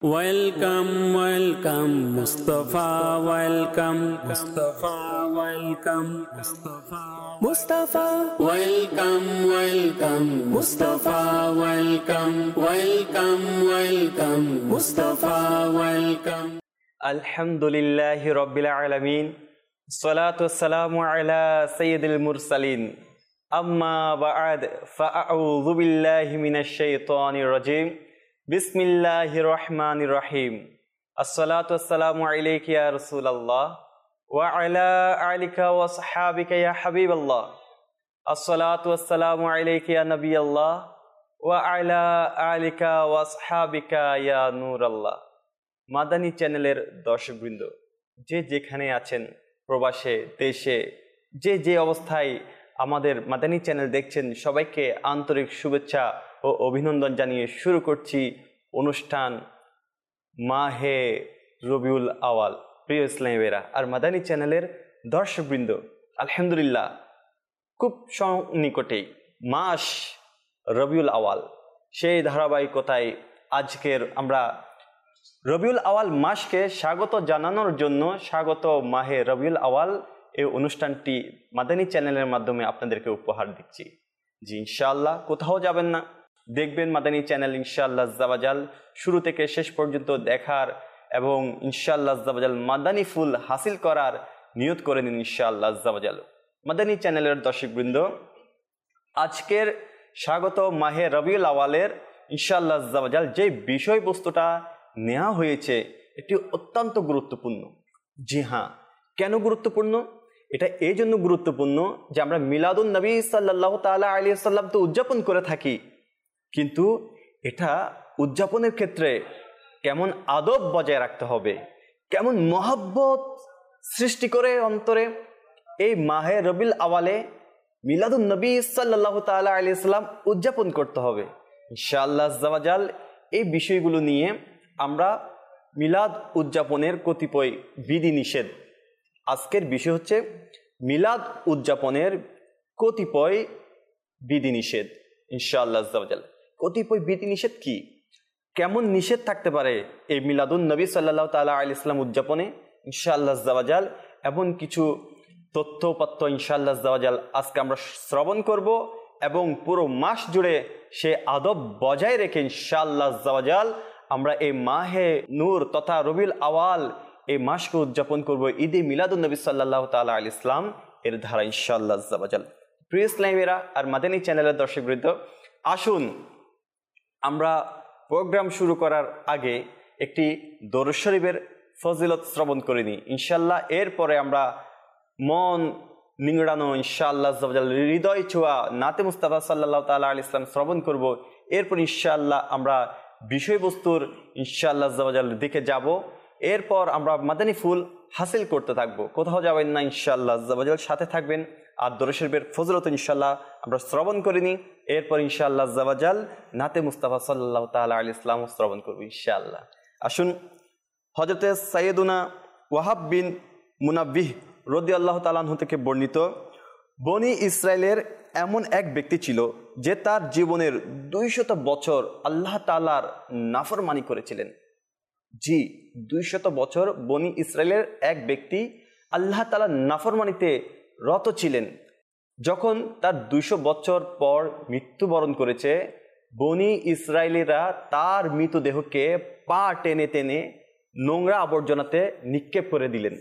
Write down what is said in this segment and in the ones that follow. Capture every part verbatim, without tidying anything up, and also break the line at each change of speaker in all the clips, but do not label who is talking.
Welcome, welcome, Mustafa, welcome, Mustafa, welcome, Mustafa, Mustafa, welcome, welcome, Mustafa, welcome, welcome, welcome, Mustafa, welcome.
Alhamdulillahi Rabbil Alameen. Salatu wassalamu ala Sayyidil Mursalin. Amma ba'ad, fa'a'udhu billahi minash shaitanir rajim. Bismillahir Rahmanir Rahim. As-salatu wassalamu alayka ya Rasulallah wa ala alika wa sahabika ya Habiballah. As-salatu wassalamu alayka ya Nabiyallah wa ala alika wa sahabika ya Nurallah. Madani চ্যানেলের দর্শকবৃন্দ, যে যেখানে আছেন, প্রবাসে দেশে, যে যে অবস্থায় আমাদের মাদানী চ্যানেল দেখছেন, সবাইকে আন্তরিক শুভেচ্ছা ও অভিনন্দন জানিয়ে শুরু করছি অনুষ্ঠান মাহে রবিউল আওয়াল। প্রিয় ইসলামীরা আর মাদানী চ্যানেলের দর্শকবৃন্দ, আলহামদুলিল্লাহ খুব সন্নিকটেই মাস রবিউল আওয়াল, সেই ধারাবাহিকতায় আজকের আমরা রবিউল আওয়াল মাসকে স্বাগত জানানোর জন্য স্বাগত মাহে রবিউল আওয়াল এই অনুষ্ঠানটি মাদানী চ্যানেলের মাধ্যমে আপনাদেরকে উপহার দিচ্ছি। জি ইনশাআল্লাহ কোথাও যাবেন না, দেখবেন মাদানী চ্যানেল ইনশাআল্লাহ আজ্জাওয়াজাল শুরু থেকে শেষ পর্যন্ত দেখার এবং ইনশাআল্লাহ আজ্জাওয়াজাল মাদানী ফুল হাসিল করার নিয়ত করে নিন ইনশাআল্লাহ আজ্জাওয়াজাল। মাদানী চ্যানেলের দর্শকবৃন্দ, আজকের স্বাগত মাহে রবিউল আওয়ালের ইনশাআল্লাহ আজ্জাওয়াজাল যে বিষয়বস্তুটা নেওয়া হয়েছে এটি অত্যন্ত গুরুত্বপূর্ণ। জি হ্যাঁ, কেন গুরুত্বপূর্ণ? এটা এই জন্য গুরুত্বপূর্ণ যে আমরা মিলাদুন নবী সাল্লাল্লাহু তাআলা আলাইহি ওয়াসাল্লাম তো উদযাপন করে থাকি, কিন্তু এটা উদযাপনের ক্ষেত্রে কেমন আদব বজায় রাখতে হবে, কেমন মহব্বত সৃষ্টি করে অন্তরে এই মাহে রবিউল আওয়ালে মিলাদুন নবী সাল্লাল্লাহু তাআলা আলাইহি ওয়াসাল্লাম উদযাপন করতে হবে ইনশাআল্লাহ আজ্জাওয়াজাল। এই বিষয়গুলো নিয়ে আমরা মিলাদ উদযাপনের কতিপয় বিধিনিষেধ, আজকের বিষয় হচ্ছে মিলাদ উদযাপনের কতিপয় বিধিনিষেধ ইনশাআল্লাহ আজ্জাওয়াজাল। কতিপয় বিধিনিষেধ কি, কেমন নিষেধ থাকতে পারে এই মিলাদুন নবী সাল্লাল্লাহু তাআলা আলাইহি ওয়াসাল্লাম উদযাপনে ইনশাআল্লাহ আজ্জাওয়াজাল, এমন কিছু তথ্যপত্র ইনশাআল্লাহ আজ্জাওয়াজাল আজকে আমরা শ্রবণ করব এবং পুরো মাস জুড়ে সে আদব বজায় রেখে ইনশাআল্লাহ আজ্জাওয়াজাল আমরা এই মাহে নূর তথা রবিউল আওয়াল এই মাসকে উদযাপন করব ঈদে মিলাদুন নবী সাল্লাল্লাহু তাআলা আলাইহি ওয়াসাল্লাম এর ধারা ইনশাআল্লাহ আজ্জাওয়াজাল। প্রিয় ইসলামীরা আর মাদানী চ্যানেলের দর্শকবৃন্দ, আসুন আমরা প্রোগ্রাম শুরু করার আগে একটি দরুদ শরীফের ফজিলত শ্রবণ করে নিই ইনশাআল্লাহ। এরপরে আমরা মন নিংড়ানো ইনশাআল্লাহ আজ্জাওয়াজাল হৃদয় ছোঁয়া নাতে মুস্তাফা সাল্লাল্লাহু তাআলা আলাইহি ওয়াসাল্লাম শ্রবণ করব। এরপর ইনশাআল্লাহ আমরা বিষয়বস্তুর ইনশাআল্লাহ আজ্জাওয়াজাল দিকে যাব। এরপর আমরা মাদানী ফুল হাসিল করতে থাকবো, কোথাও যাবেন না ইনশাআল্লাহ আজ্জাওয়াজাল, সাথে থাকবেন আর দরুদ শরীফের ফজিলত ইনশাআল্লাহ আমরা শ্রবণ করিনি। এরপর ইনশাআল্লাহ আজ্জাওয়াজাল নাতে মুস্তাফা সাল্লাল্লাহু তাআলা আলাইহি ওয়াসাল্লাম শ্রবণ করব ইনশাআল্লাহ। আসুন, হযরতে সাইয়েদুনা ওয়াহাব বিন মুনাব্বিহ রাদিয়াল্লাহু তাআলা আনহু থেকে বর্ণিত, বনি ইসরায়েলের এমন এক ব্যক্তি ছিল যে তার জীবনের দুইশত বছর আল্লাহ তাআলার নাফরমানি করেছিলেন। জি, দুইশত বছর বনি ইসরায়েলের এক ব্যক্তি আল্লাহ তাআলার নাফরমানিতে রত ছিলেন। যখন তার দুইশো বছর পর মৃত্যুবরণ করেছে, বনি ইসরায়েলিরা তার মৃতদেহকে পা টেনে টেনে নোংরা আবর্জনাতে নিক্ষেপ করে দিলেন।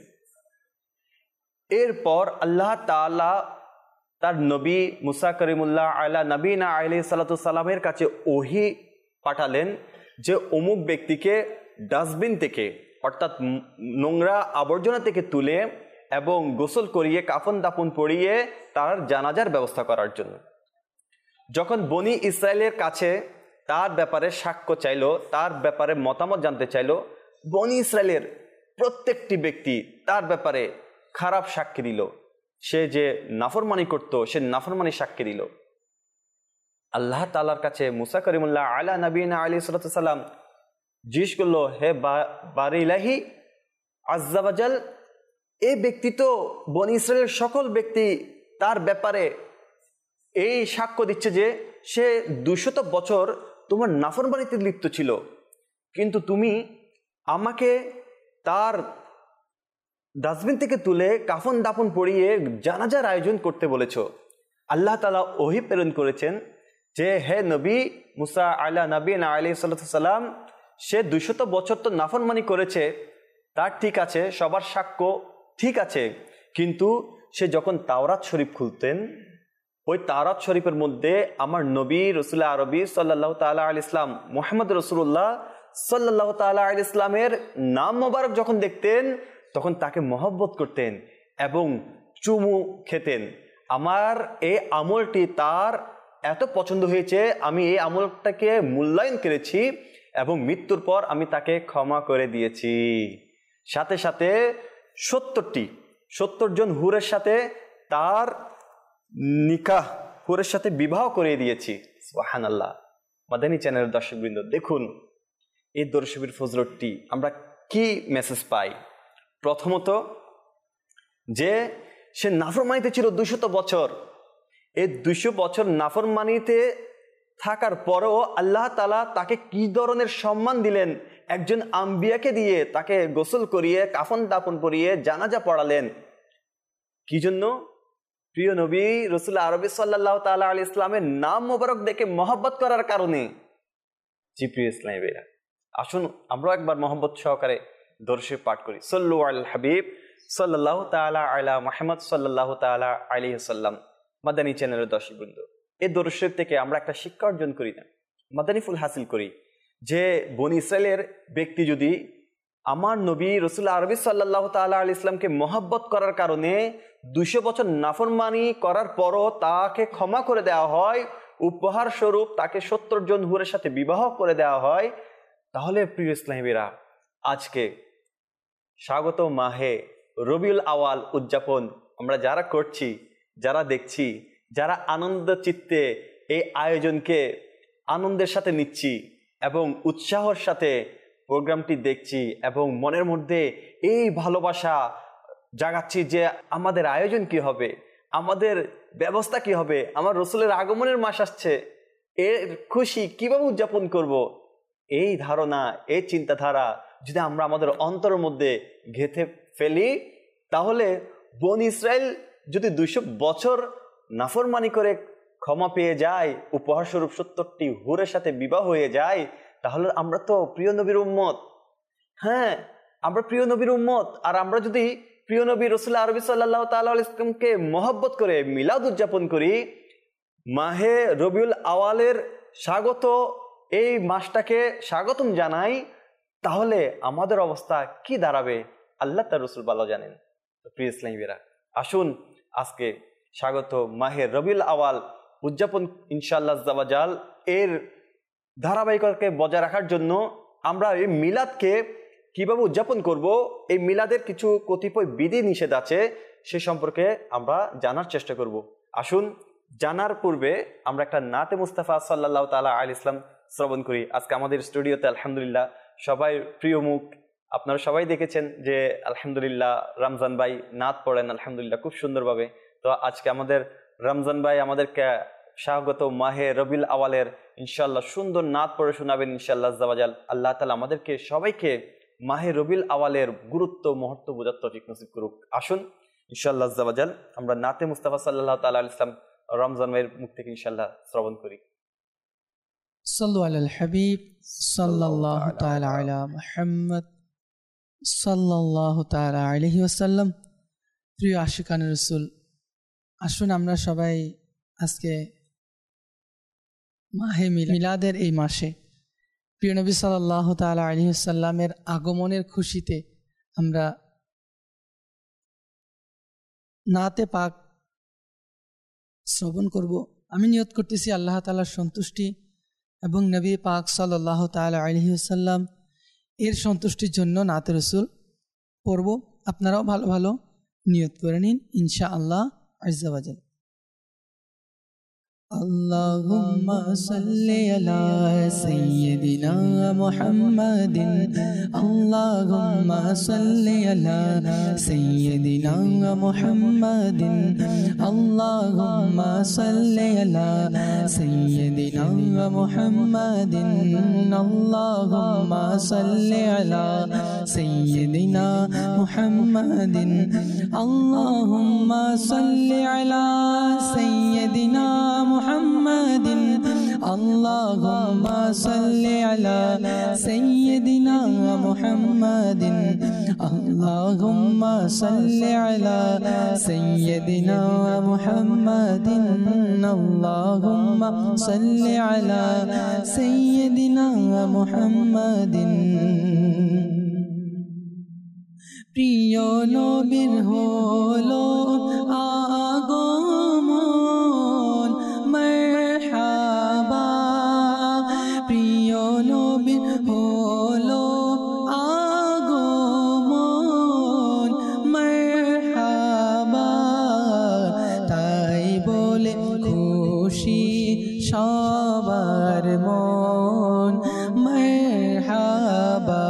এরপর আল্লাহ তাআলা তার নবী মুসা করিমুল্লাহ আলা নবীনা আলাইহিস সালাতু সালামের কাছে ওহী পাঠালেন যে অমুক ব্যক্তিকে ডাস্টবিন থেকে অর্থাৎ নোংরা আবর্জনা থেকে তুলে এবং গোসল করিয়ে কাফন দাফন পরিয়ে তার জানাজার ব্যবস্থা করার জন্য। যখন বনি ইসরায়েলের কাছে তার ব্যাপারে সাক্ষ্য চাইল, তার ব্যাপারে মতামত জানতে চাইল, বনি ইসরায়েলের প্রত্যেকটি ব্যক্তি তার ব্যাপারে খারাপ সাক্ষী দিল। সে যে নাফরমানি করত সে নাফরমানি সাক্ষী দিল। আল্লাহ তাআলার কাছে মুসা করিমুল্লাহ আলা নবীনা আলাইহিস সালাতু সালাম জিজ্ঞেস করলো, হে বারি ইলাহি আজ্জাওয়াজাল, এই ব্যক্তি তো বনি ইসরায়েলের সকল ব্যক্তি তার ব্যাপারে এই সাক্ষ্য দিচ্ছে যে সে দুইশত বছর তোমার নাফরমানিতে লিপ্ত ছিল, কিন্তু তুমি আমাকে তার ডাস্টবিন থেকে তুলে কাফন দাফন পরিয়ে জানাজার আয়োজন করতে বলেছ। আল্লাহ তাআলা ওহী প্রেরণ করেছেন যে হে নবী মুসা আলা নবীনা আলাইহিস সালাম, সে দুইশত বছর তো নাফরমানি করেছে, তার ঠিক আছে, সবার সাক্ষ্য ঠিক আছে, কিন্তু সে যখন তাওরাত শরীফ খুলতেন, ওই তাওরাত শরীফের মধ্যে আমার নবী রসুল আরবি সাল্লাল্লাহু তাআলা আলাইহি ইসলাম মুহাম্মদ রাসূলুল্লাহ সাল্লাল্লাহু তাআলা আলাইহি ইসলামের নাম মোবারক যখন দেখতেন তখন তাকে মহব্বত করতেন এবং চুমু খেতেন। আমার এই আমলটি তার এত পছন্দ হয়েছে, আমি এই আমলটাকে মূল্যায়ন করেছি এবং মৃত্যুর পর আমি তাকে ক্ষমা করে দিয়েছি। সাথে সাথে সত্তরটি সত্তর জন হুরের সাথে তার নিকাহ, হুরের সাথে বিবাহ করে দিয়েছি। সুবহানাল্লাহ। মাদানী চ্যানেলের দর্শকবৃন্দ, দেখুন এই দরুদ শরীফের ফজিলতটি আমরা কি মেসেজ পাই। প্রথমত যে সে নাফরমানিতে ছিল দুইশত বছর, এই দুইশো বছর নাফরমানিতে থাকার পরেও আল্লাহ তাআলা তাকে কি ধরনের সম্মান দিলেন, একজন আম্বিয়াকে দিয়ে তাকে গোসল করিয়ে কাফন দাফন পরিয়ে জানাজা পড়ালেন। কি জন্য? প্রিয় নবী রাসূল আরবি সাল্লাল্লাহু তাআলা আলাইহি ইসলামের নাম মোবারক দেখে মহব্বত করার কারণে। জি প্রিয় ইসলামী ভাইরা, আসুন আমরা একবার মহব্বত সহকারে দরুদ শরীফ পাঠ করি। সাল্লু আলাল হাবিব সাল্লাল্লাহু তাআলা আলা মুহাম্মদ সাল্লাল্লাহু তাআলা আলাইহি ওয়াসাল্লাম। মাদানী চ্যানেলের দর্শকবৃন্দ, এই দরুদ শরীফ থেকে আমরা একটা শিক্ষা অর্জন করি না, মাদানী ফুল হাসিল করি যে বনি ইসরাইলের ব্যক্তি যদি আমার নবী রাসূল আরবি সাল্লাল্লাহু তাআলা আলাইহি ইসলামকে মহব্বত করার কারণে দুইশো বছর নাফরমানি করার পরও তাকে ক্ষমা করে দেওয়া হয়, উপহার স্বরূপ তাকে সত্তর জন হুরের সাথে বিবাহ করে দেওয়া হয়, তাহলে প্রিয় ইসলামীরা আজকে স্বাগত মাহে রবিউল আওয়াল উদযাপন আমরা যারা করছি, যারা দেখছি, যারা আনন্দ চিত্তে এই আয়োজনকে আনন্দের সাথে নিচ্ছি এবং উৎসাহর সাথে প্রোগ্রামটি দেখছি এবং মনের মধ্যে এই ভালোবাসা জাগাচ্ছি যে আমাদের আয়োজন কি হবে, আমাদের ব্যবস্থা কি হবে, আমার রসুলের আগমনের মাস আসছে, এর খুশি কিভাবে উদযাপন করব, এই ধারণা, এই চিন্তাধারা যদি আমরা আমাদের অন্তরের মধ্যে গেঁথে ফেলি, তাহলে বনি ইসরাইল যদি দুইশো বছর নাফরমানি করে ক্ষমা পেয়ে যায়, উপহার স্বরূপ সত্তরটি হুরের সাথে বিবাহ হয়ে যায়, তাহলে আমরা তো প্রিয় নবীর উম্মত। হ্যাঁ, আমরা প্রিয় নবীর উম্মত। আর আমরা যদি প্রিয় নবী রাসূল আরবি সাল্লাল্লাহু তাআলা আলাইহি ওয়াসাল্লামকে মহব্বত করে মিলাদ উদযাপন করি, মাহে রবিউল আওয়ালের স্বাগত, এই মাসটাকে স্বাগতম জানাই, তাহলে আমাদের অবস্থা কি দাঁড়াবে আল্লাহ তার রসুল ভালো জানেন। প্রিয় ইসলামীরা, আসুন আজকে স্বাগত মাহে রবিউল আওয়াল উদযাপন ইনশাআল্লাহ জাওয়াজাল এর ধারাবাহিকতাকে বজায় রাখার জন্য আমরা এই মিলাদকে কিভাবে উদযাপন করব, এই মিলাদের কিছু কতিপয় বিধি নিষেধ আছে, সে সম্পর্কে আমরা জানার চেষ্টা করব। আসুন জানার পূর্বে আমরা একটা নাতে মুস্তাফা সাল্লাল্লাহু তাআলা আলাইহি ইসলাম শ্রবণ করি। আজকে আমাদের স্টুডিওতে আলহামদুলিল্লাহ সবাই প্রিয় মুখ, আপনারা সবাই দেখেছেন যে আলহামদুলিল্লাহ রমজান ভাই নাত পড়েন আলহামদুলিল্লাহ খুব সুন্দরভাবে। তো আজকে আমাদের রমজান ভাই আমাদেরকে স্বাগত মাহে রবিউল আওয়ালের ইনশাআল্লাহ সুন্দর নাত পড়ে শোনাবেন ইনশাআল্লাহ জাওয়াজাল। আল্লাহ তাআলা আমাদেরকে সবাইকে মাহে রবিউল আওয়ালের গুরুত্ব মুহূর্ত বোঝার তৌফিক নসিব করুক। আসুন ইনশাআল্লাহ জাওয়াজাল আমরা নাতে মুস্তাফা সাল্লাল্লাহু তাআলা আলাইহি ইসলাম রমজান ভাইয়ের মুখ থেকে ইনশাআল্লাহ শ্রবণ করি।
সাল্লু আলাল হাবিব সাল্লাল্লাহু তাআলা আলা মুহাম্মদ সাল্লাল্লাহু তাআলা আলাইহি ওয়াসাল্লাম। প্রিয় আশিকানে রাসূল, আসুন আমরা সবাই আজকে মাহে মিলাদের এই মাসে প্রিয় নবী সাল্লাল্লাহু তাআলা আলাইহি ওয়াসাল্লামের আগমনের খুশিতে আমরা নাতে পাক শ্রবণ করব। আমি নিয়ত করতেছি আল্লাহ তাআলার সন্তুষ্টি এবং নবী পাক সাল্লাল্লাহু তাআলা আলাইহি ওয়াসাল্লাম এর সন্তুষ্টির জন্য নাতে রাসূল পড়ব। আপনারাও ভালো ভালো নিয়ত করে নিন ইনশাআল্লাহ আজ্জা ওয়া জাল। اللهم صل على سيدنا محمد اللهم صل على سيدنا محمد اللهم صل على سيدنا محمد اللهم صل على سيدنا محمد اللهم صل على سيدنا محمد اللهم صل على سيدنا محمد اللهم صل على سيدنا محمد اللهم صل على سيدنا محمد প্রিয় নবীর হলো আগমন মারহাবা প্রিয় নবীর হলো আগমন মারহাবা তাই বলে খুশি সবার মন মারহাবা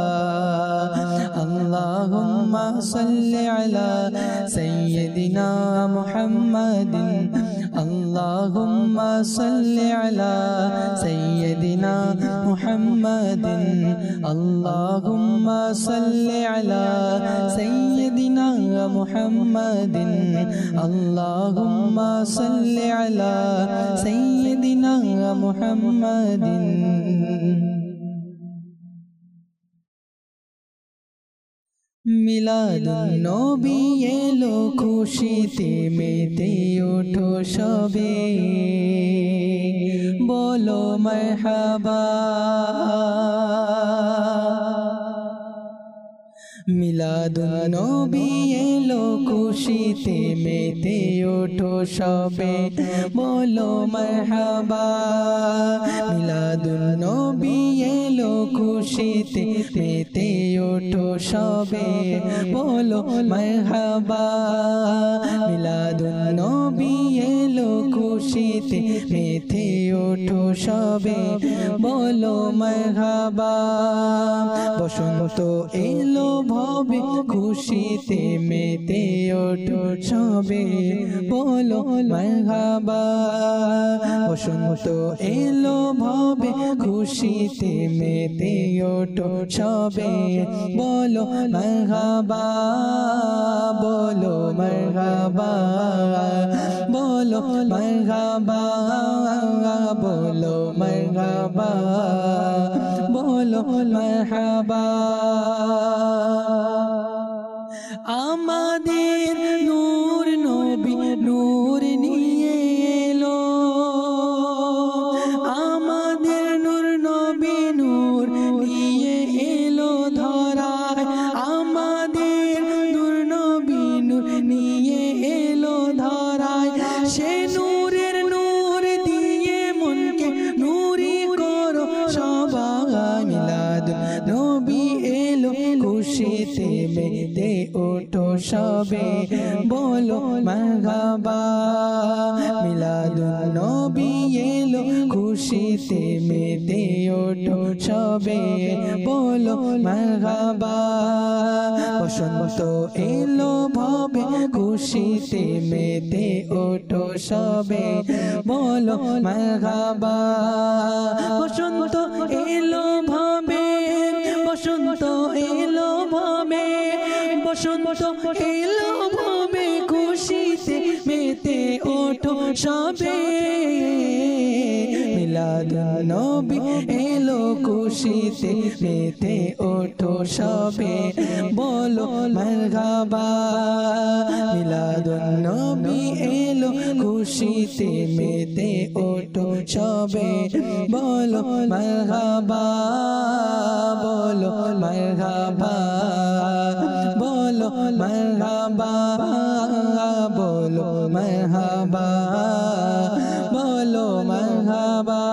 اللهم صل على سيدنا محمد اللهم صل على سيدنا محمد اللهم صل على سيدنا محمد اللهم صل على سيدنا محمد মিলাদুন নবী এলো খুশিতে মেতে ওঠো সবে বলো মারহাবা মিলাদুন নবী এলো খুশিতে মেতে ওঠো সবে বলো মারহাবা মিলাদুন নবী এলো খুশিতে মেতে ওঠো সবে বলো মারহাবা মিলাদুন নবী এলো খুশিতে মেতে ওঠো সবে বলো মারহাবা বসন্ত এলো ভবে খুশিতে মেতে ওঠো সবে বলো মারহাবা বসন্ত এলো ভবে খুশিতে মেতে ওঠো সবে বলো মারহাবা বলো মারহাবা বলো মারহাবা বলো মারহাবা বলো মারহাবা আমাদের নূর নবী নূর নিয়ে এলো আমাদের নূর নবী নূর নিয়ে এলো ধরায় আমাদের নূর নবী নূর নিয়ে এলো ধরায় সে নূরের নূর দিয়ে মনকে নূরি করো সবাই মিলাদুন নবী এলো খুশিতে মেতে ওঠো সবে বলো মারহাবা মিলাদুন নবী এলো খুশিতে মেতে ওঠো সবে বলো মারহাবা বসন্ত এলো ভবে খুশিতে মেতে ওঠো সবে বলো মারহাবা বসন্ত এলো ভবে বসন্ত এলো ভবে বসন্ত এলো ভবে খুশিতে মেতে ওঠো সবে মিলাদুন নবী এলো খুশিতে মেতে ওঠো সবে বলো মারহাবা মিলাদুন নবী এলো খুশিতে মেতে ওঠো সবে বলো মারহাবা বলো মারহাবা বলো মারহাবা বলো মারহাবা বলো মারহাবা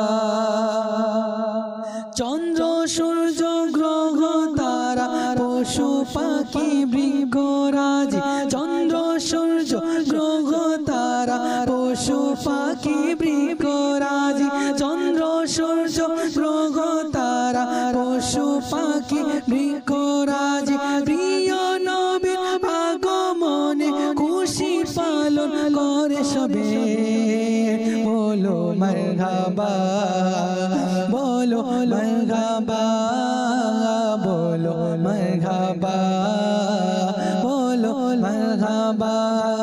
চন্দ্র সূর্য গ্রহ তারা পশু পাখি বৃক্ষরাজ চন্দ্র সূর্য গ্রহ তারা পশু পাখি বৃক্ষ রাজি চন্দ্র সূর্য গ্রহ তারা পশু পাখি বৃক্ষ রাজি প্রিয় নবীর আগমনে খুশি পালন করে সবে বলো মারহাবা বলো মারহাবা বলো মারহাবা বলো মারহাবা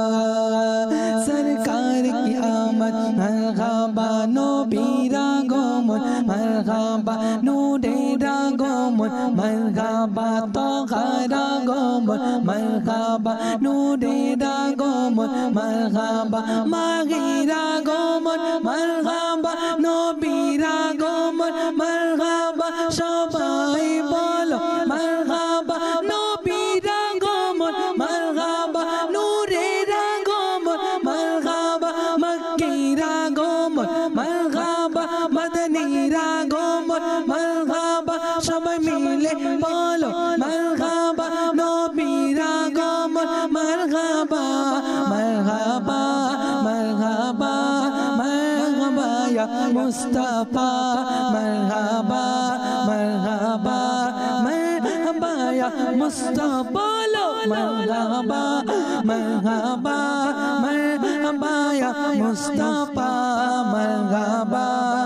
सरकार की आमद मरहबा नबीर आगमन मरहबा नूरेर आगमन मरहबा तोहार आगमन मरहबा नूरेर आगमन मरहबा माहिर आगमन मरहबा नबीर आगमन मरहबा सबाई बोलो मरहबा नबीर आगमन मरहबा नूरेर आगमन मरहबा मक्कीर आगमन मरहबा मदनीर आगमन मरहबा सबाई मिले बोलो मरहबा नबीर आगमन मरहबा मरहबा मरहबा मरहबा या मुस्तफा मरहबा मरहबा मरहबा या मुस्तफा लो मरहबा मरहबा मरहबा या मुस्तफा मरहबा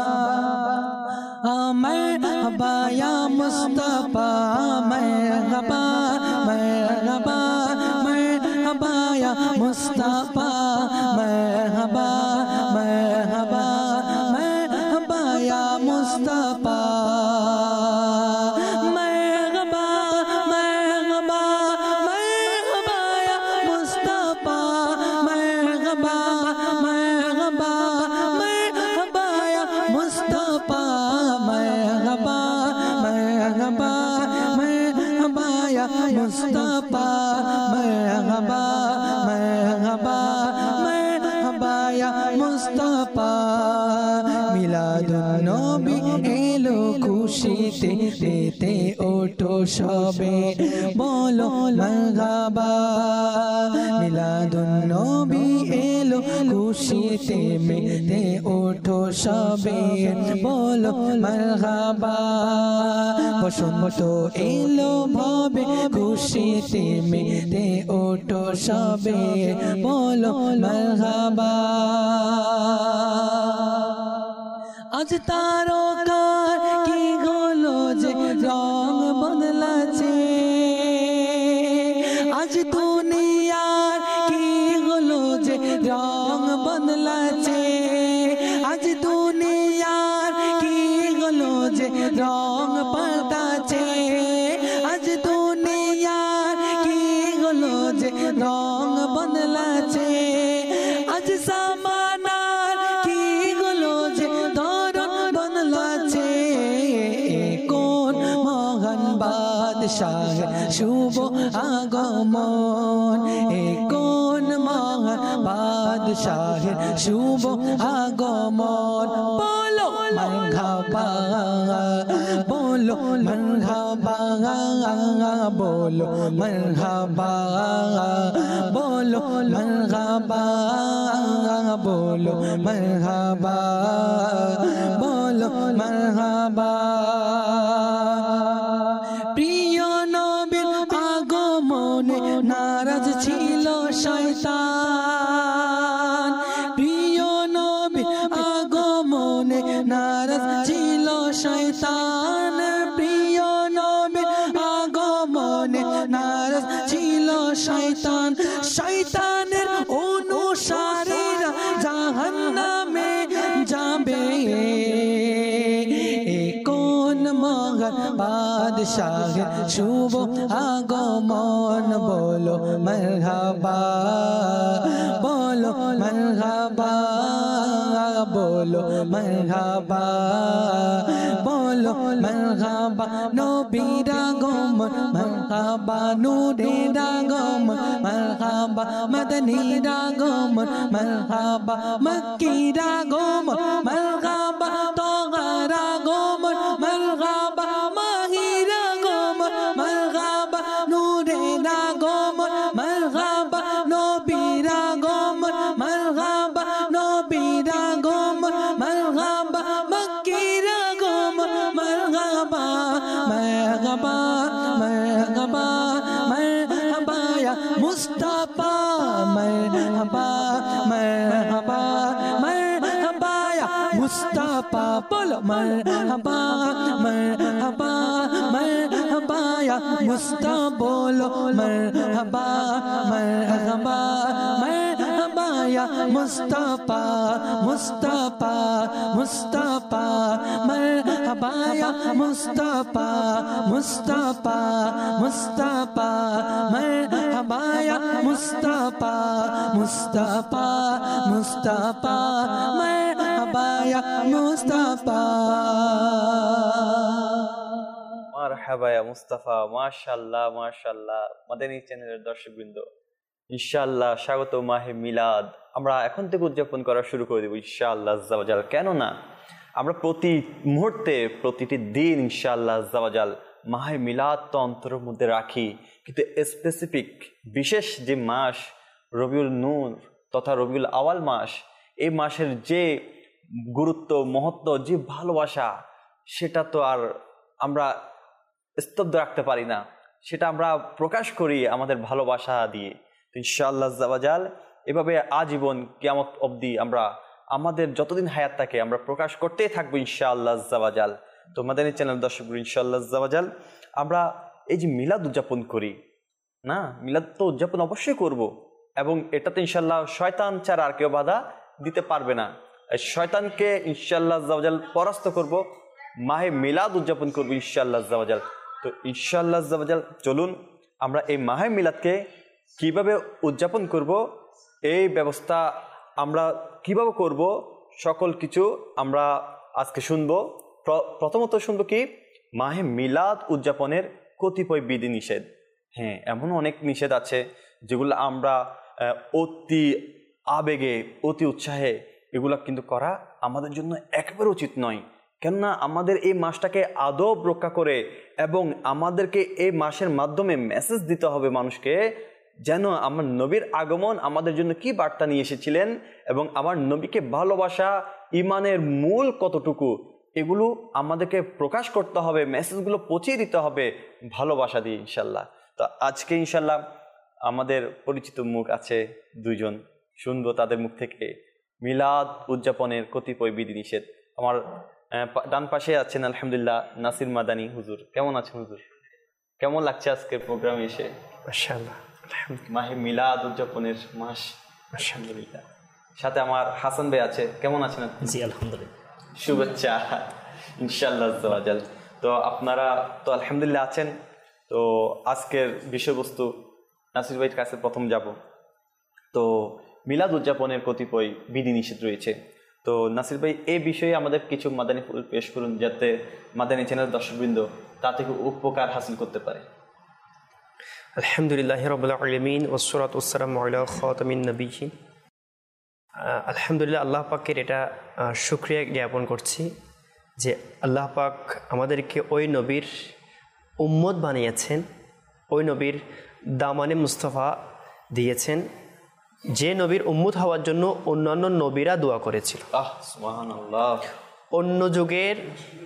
मरहबा या मुस्तफा मरहबा मरहबा मरहबा या मुस्तफा मरहबा मरहबा मरहबा या मुस्तफा मरहबा मरहबा मरहबा या मुस्तफा मरहबा मरहबा मरहबा या मुस्तफा मरहबा मरहबा मरहबा या मुस्तफा मरहबा मरहबा मरहबा या मुस्तफा मिलादुन नबी एलो खुशीते देते ओठो सबे बोलो मरहबा मिलादुन नबी एलो खुशीते मेते ओठो सबे बोलो मरहबा बसंत एलो भावे खुशीते मेते ओठो सबे बोलो मरहबा आज तारकार की हलो जे रंग बदलाचे आज दुनियार की हलो जे रंग बदलाचे आज दुनियार की हलो जे रंग पाल्टाचे आज दुनियार की हलो जे रंग बदलाचे आज समानार की हलो जे बादशाह शुभ आगमन कोन महान बादशाह शुभ आगमन बोलो मरहबा बोलो मरहबा बोलो मरहबा बोलो मरहबा बोलो मरहबा बोलो मरहबा नाराज छिलो शैतान प्रिय नबी आगमने नाराज छिलो शैतान प्रिय नबी आगमने नाराज छिलो शैतान शैतानेर अनुसारीरा জাহান্নামে যাবে কোন মহান বাদশাহ শুভ আগমন बोलो मरहबा बोलो मरहबा बोलो मरहबा बोलो मरहबा नबीर आगमन मरहबा नूरेर आगमन मरहबा मदनीर आगमन मरहबा मक्कीर आगमन मरहबा तोहार आगमन मरहबा माहिर आगमन मरहबा नूरेर आगमन मरहबा नबीर आगमन मरहबा नबीर आगमन मरहबा মুস্তাফা মারহাবা মারহাবা মারহাবা ইয়া মুস্তাফা বলো মারহাবা মারহাবা মারহাবা ইয়া মুস্তাফা বলো মারহাবা মারহাবা মারহাবা ইয়া মুস্তাফা মুস্তাফা মুস্তাফা মারহাবা ইয়া মুস্তাফা মুস্তাফা মুস্তাফা মারহাবা ইয়া মুস্তাফা মুস্তাফা মুস্তাফা মারহাবা ইয়া মুস্তাফা
মারহাবা ইয়া মুস্তাফা। মাশাআল্লাহ মাশাআল্লাহ। মাদানী চ্যানেলের দর্শকবৃন্দ, ইনশাআল্লাহ স্বাগত মাহে মিলাদ। আমরা এখন থেকে উদযাপন করা শুরু করে দেব ইনশাআল্লাহ আজ্জা ওয়া জাল। কেননা আমরা প্রতি মুহূর্তে প্রতিটি দিন ইনশাআল্লাহ আজ্জা ওয়া জাল মাহে মিলাদ তো অন্তরের মধ্যে রাখি, কিন্তু স্পেসিফিক বিশেষ যে মাস রবিউল নূর তথা রবিউল আওয়াল মাস, এই মাসের যে গুরুত্ব মহত্ব যে ভালোবাসা সেটা তো আর আমরা স্তব্ধ রাখতে পারি না, সেটা আমরা প্রকাশ করি আমাদের ভালোবাসা দিয়ে। ইনশাআল্লাহ আজ্জা ওয়া জাল এভাবে আজীবন কিয়ামত অবধি আমরা আমাদের যতদিন হায়াত থাকে আমরা প্রকাশ করতেই থাকবো ইনশাআল্লাহ আজ্জা ওয়া জাল। তো মাদানী চ্যানেল দর্শক ইনশাআল্লাহ আজ্জা ওয়া জাল আমরা এই যে মিলাদ উদযাপন করি না, মিলাদ তো উদযাপন অবশ্যই করব, এবং এটাতে ইনশাআল্লাহ শয়তান ছাড়া আর কেউ বাধা দিতে পারবে না। শয়তানকে ইনশাআল্লাহ আজ্জা ওয়া জাল পরাস্ত করব, মাহে মিলাদ উদযাপন করবো ইনশাআল্লাহ আজ্জা ওয়া জাল। তো ইনশাআল্লাহ আজ্জা ওয়া জাল চলুন আমরা এই মাহে মিলাদকে কিভাবে উদযাপন করব, এই ব্যবস্থা আমরা কিভাবে করব, সকল কিছু আমরা আজকে শুনবো। প্রথমত শুনবো কি মাহে মিলাদ উদযাপনের কতিপয় বিধি নিষেধ। হ্যাঁ, এমন অনেক নিষেধ আছে যেগুলো আমরা অতি আবেগে অতি উৎসাহে এগুলা কিন্তু করা আমাদের জন্য একেবারে উচিত নয়। কেননা আমাদের এই মাসটাকে আদব রক্ষা করে এবং আমাদেরকে এই মাসের মাধ্যমে মেসেজ দিতে হবে মানুষকে, যেন আমার নবীর আগমন আমাদের জন্য কি বার্তা নিয়ে এসেছিলেন এবং আমার নবীকে ভালোবাসা ইমানের মূল কতটুকু এগুলো আমাদেরকে প্রকাশ করতে হবে, মেসেজগুলো পৌঁছিয়ে দিতে হবে ভালোবাসা দিয়ে ইনশাল্লাহ। তো আজকে ইনশাল্লাহ আমাদের পরিচিত মুখ আছে দুইজন, শুনবো তাদের মুখ থেকে মিলাদ উদযাপনের কতিপয় বিধি নিষেধ। আমার ডান পাশে আছেন আলহামদুলিল্লাহ নাসির মাদানী হুজুর। কেমন আছেন হুজুর? কেমন লাগছে আজকের প্রোগ্রামে এসে? মাশাআল্লাহ, মাহে মিলাদ উদযাপনের মাস, আলহামদুলিল্লাহ। সাথে আমার হাসান ভাই আছে, কেমন আছেন?
জি আলহামদুলিল্লাহ।
শুভেচ্ছা ইনশাআল্লাহ আজ্জা ওয়া জাল। তো আপনারা তো আলহামদুলিল্লাহ আছেন। তো আজকের বিষয়বস্তু নাসির ভাইয়ের কাছে প্রথম যাব। তো মিলাদ উদযাপনের কতিপয় বিধি নিষেধ রয়েছে। তো নাসির ভাই এই বিষয়ে আমাদের কিছু মাদানী ফুল পেশ করুন, যাতে মাদানী চ্যানেল দর্শকবৃন্দ তা থেকে উপকার হাসিল করতে পারে।
আলহামদুলিল্লাহ রাব্বিল আলামিন ওয়াসসালাতু ওয়াসসালামু আলা খাতামিন নবিয়্যিন। আলহামদুলিল্লাহ আল্লাহ পাকের এটা শুকরিয়া জ্ঞাপন করছি যে আল্লাহ পাক আমাদেরকে ওই নবীর উম্মত বানিয়েছেন, ওই নবীর দামানে মুস্তাফা দিয়েছেন, যে নবীর উম্মত হওয়ার জন্য অন্যান্য নবীরা দোয়া করেছিল।
সুবহানাল্লাহ।
অন্য যুগের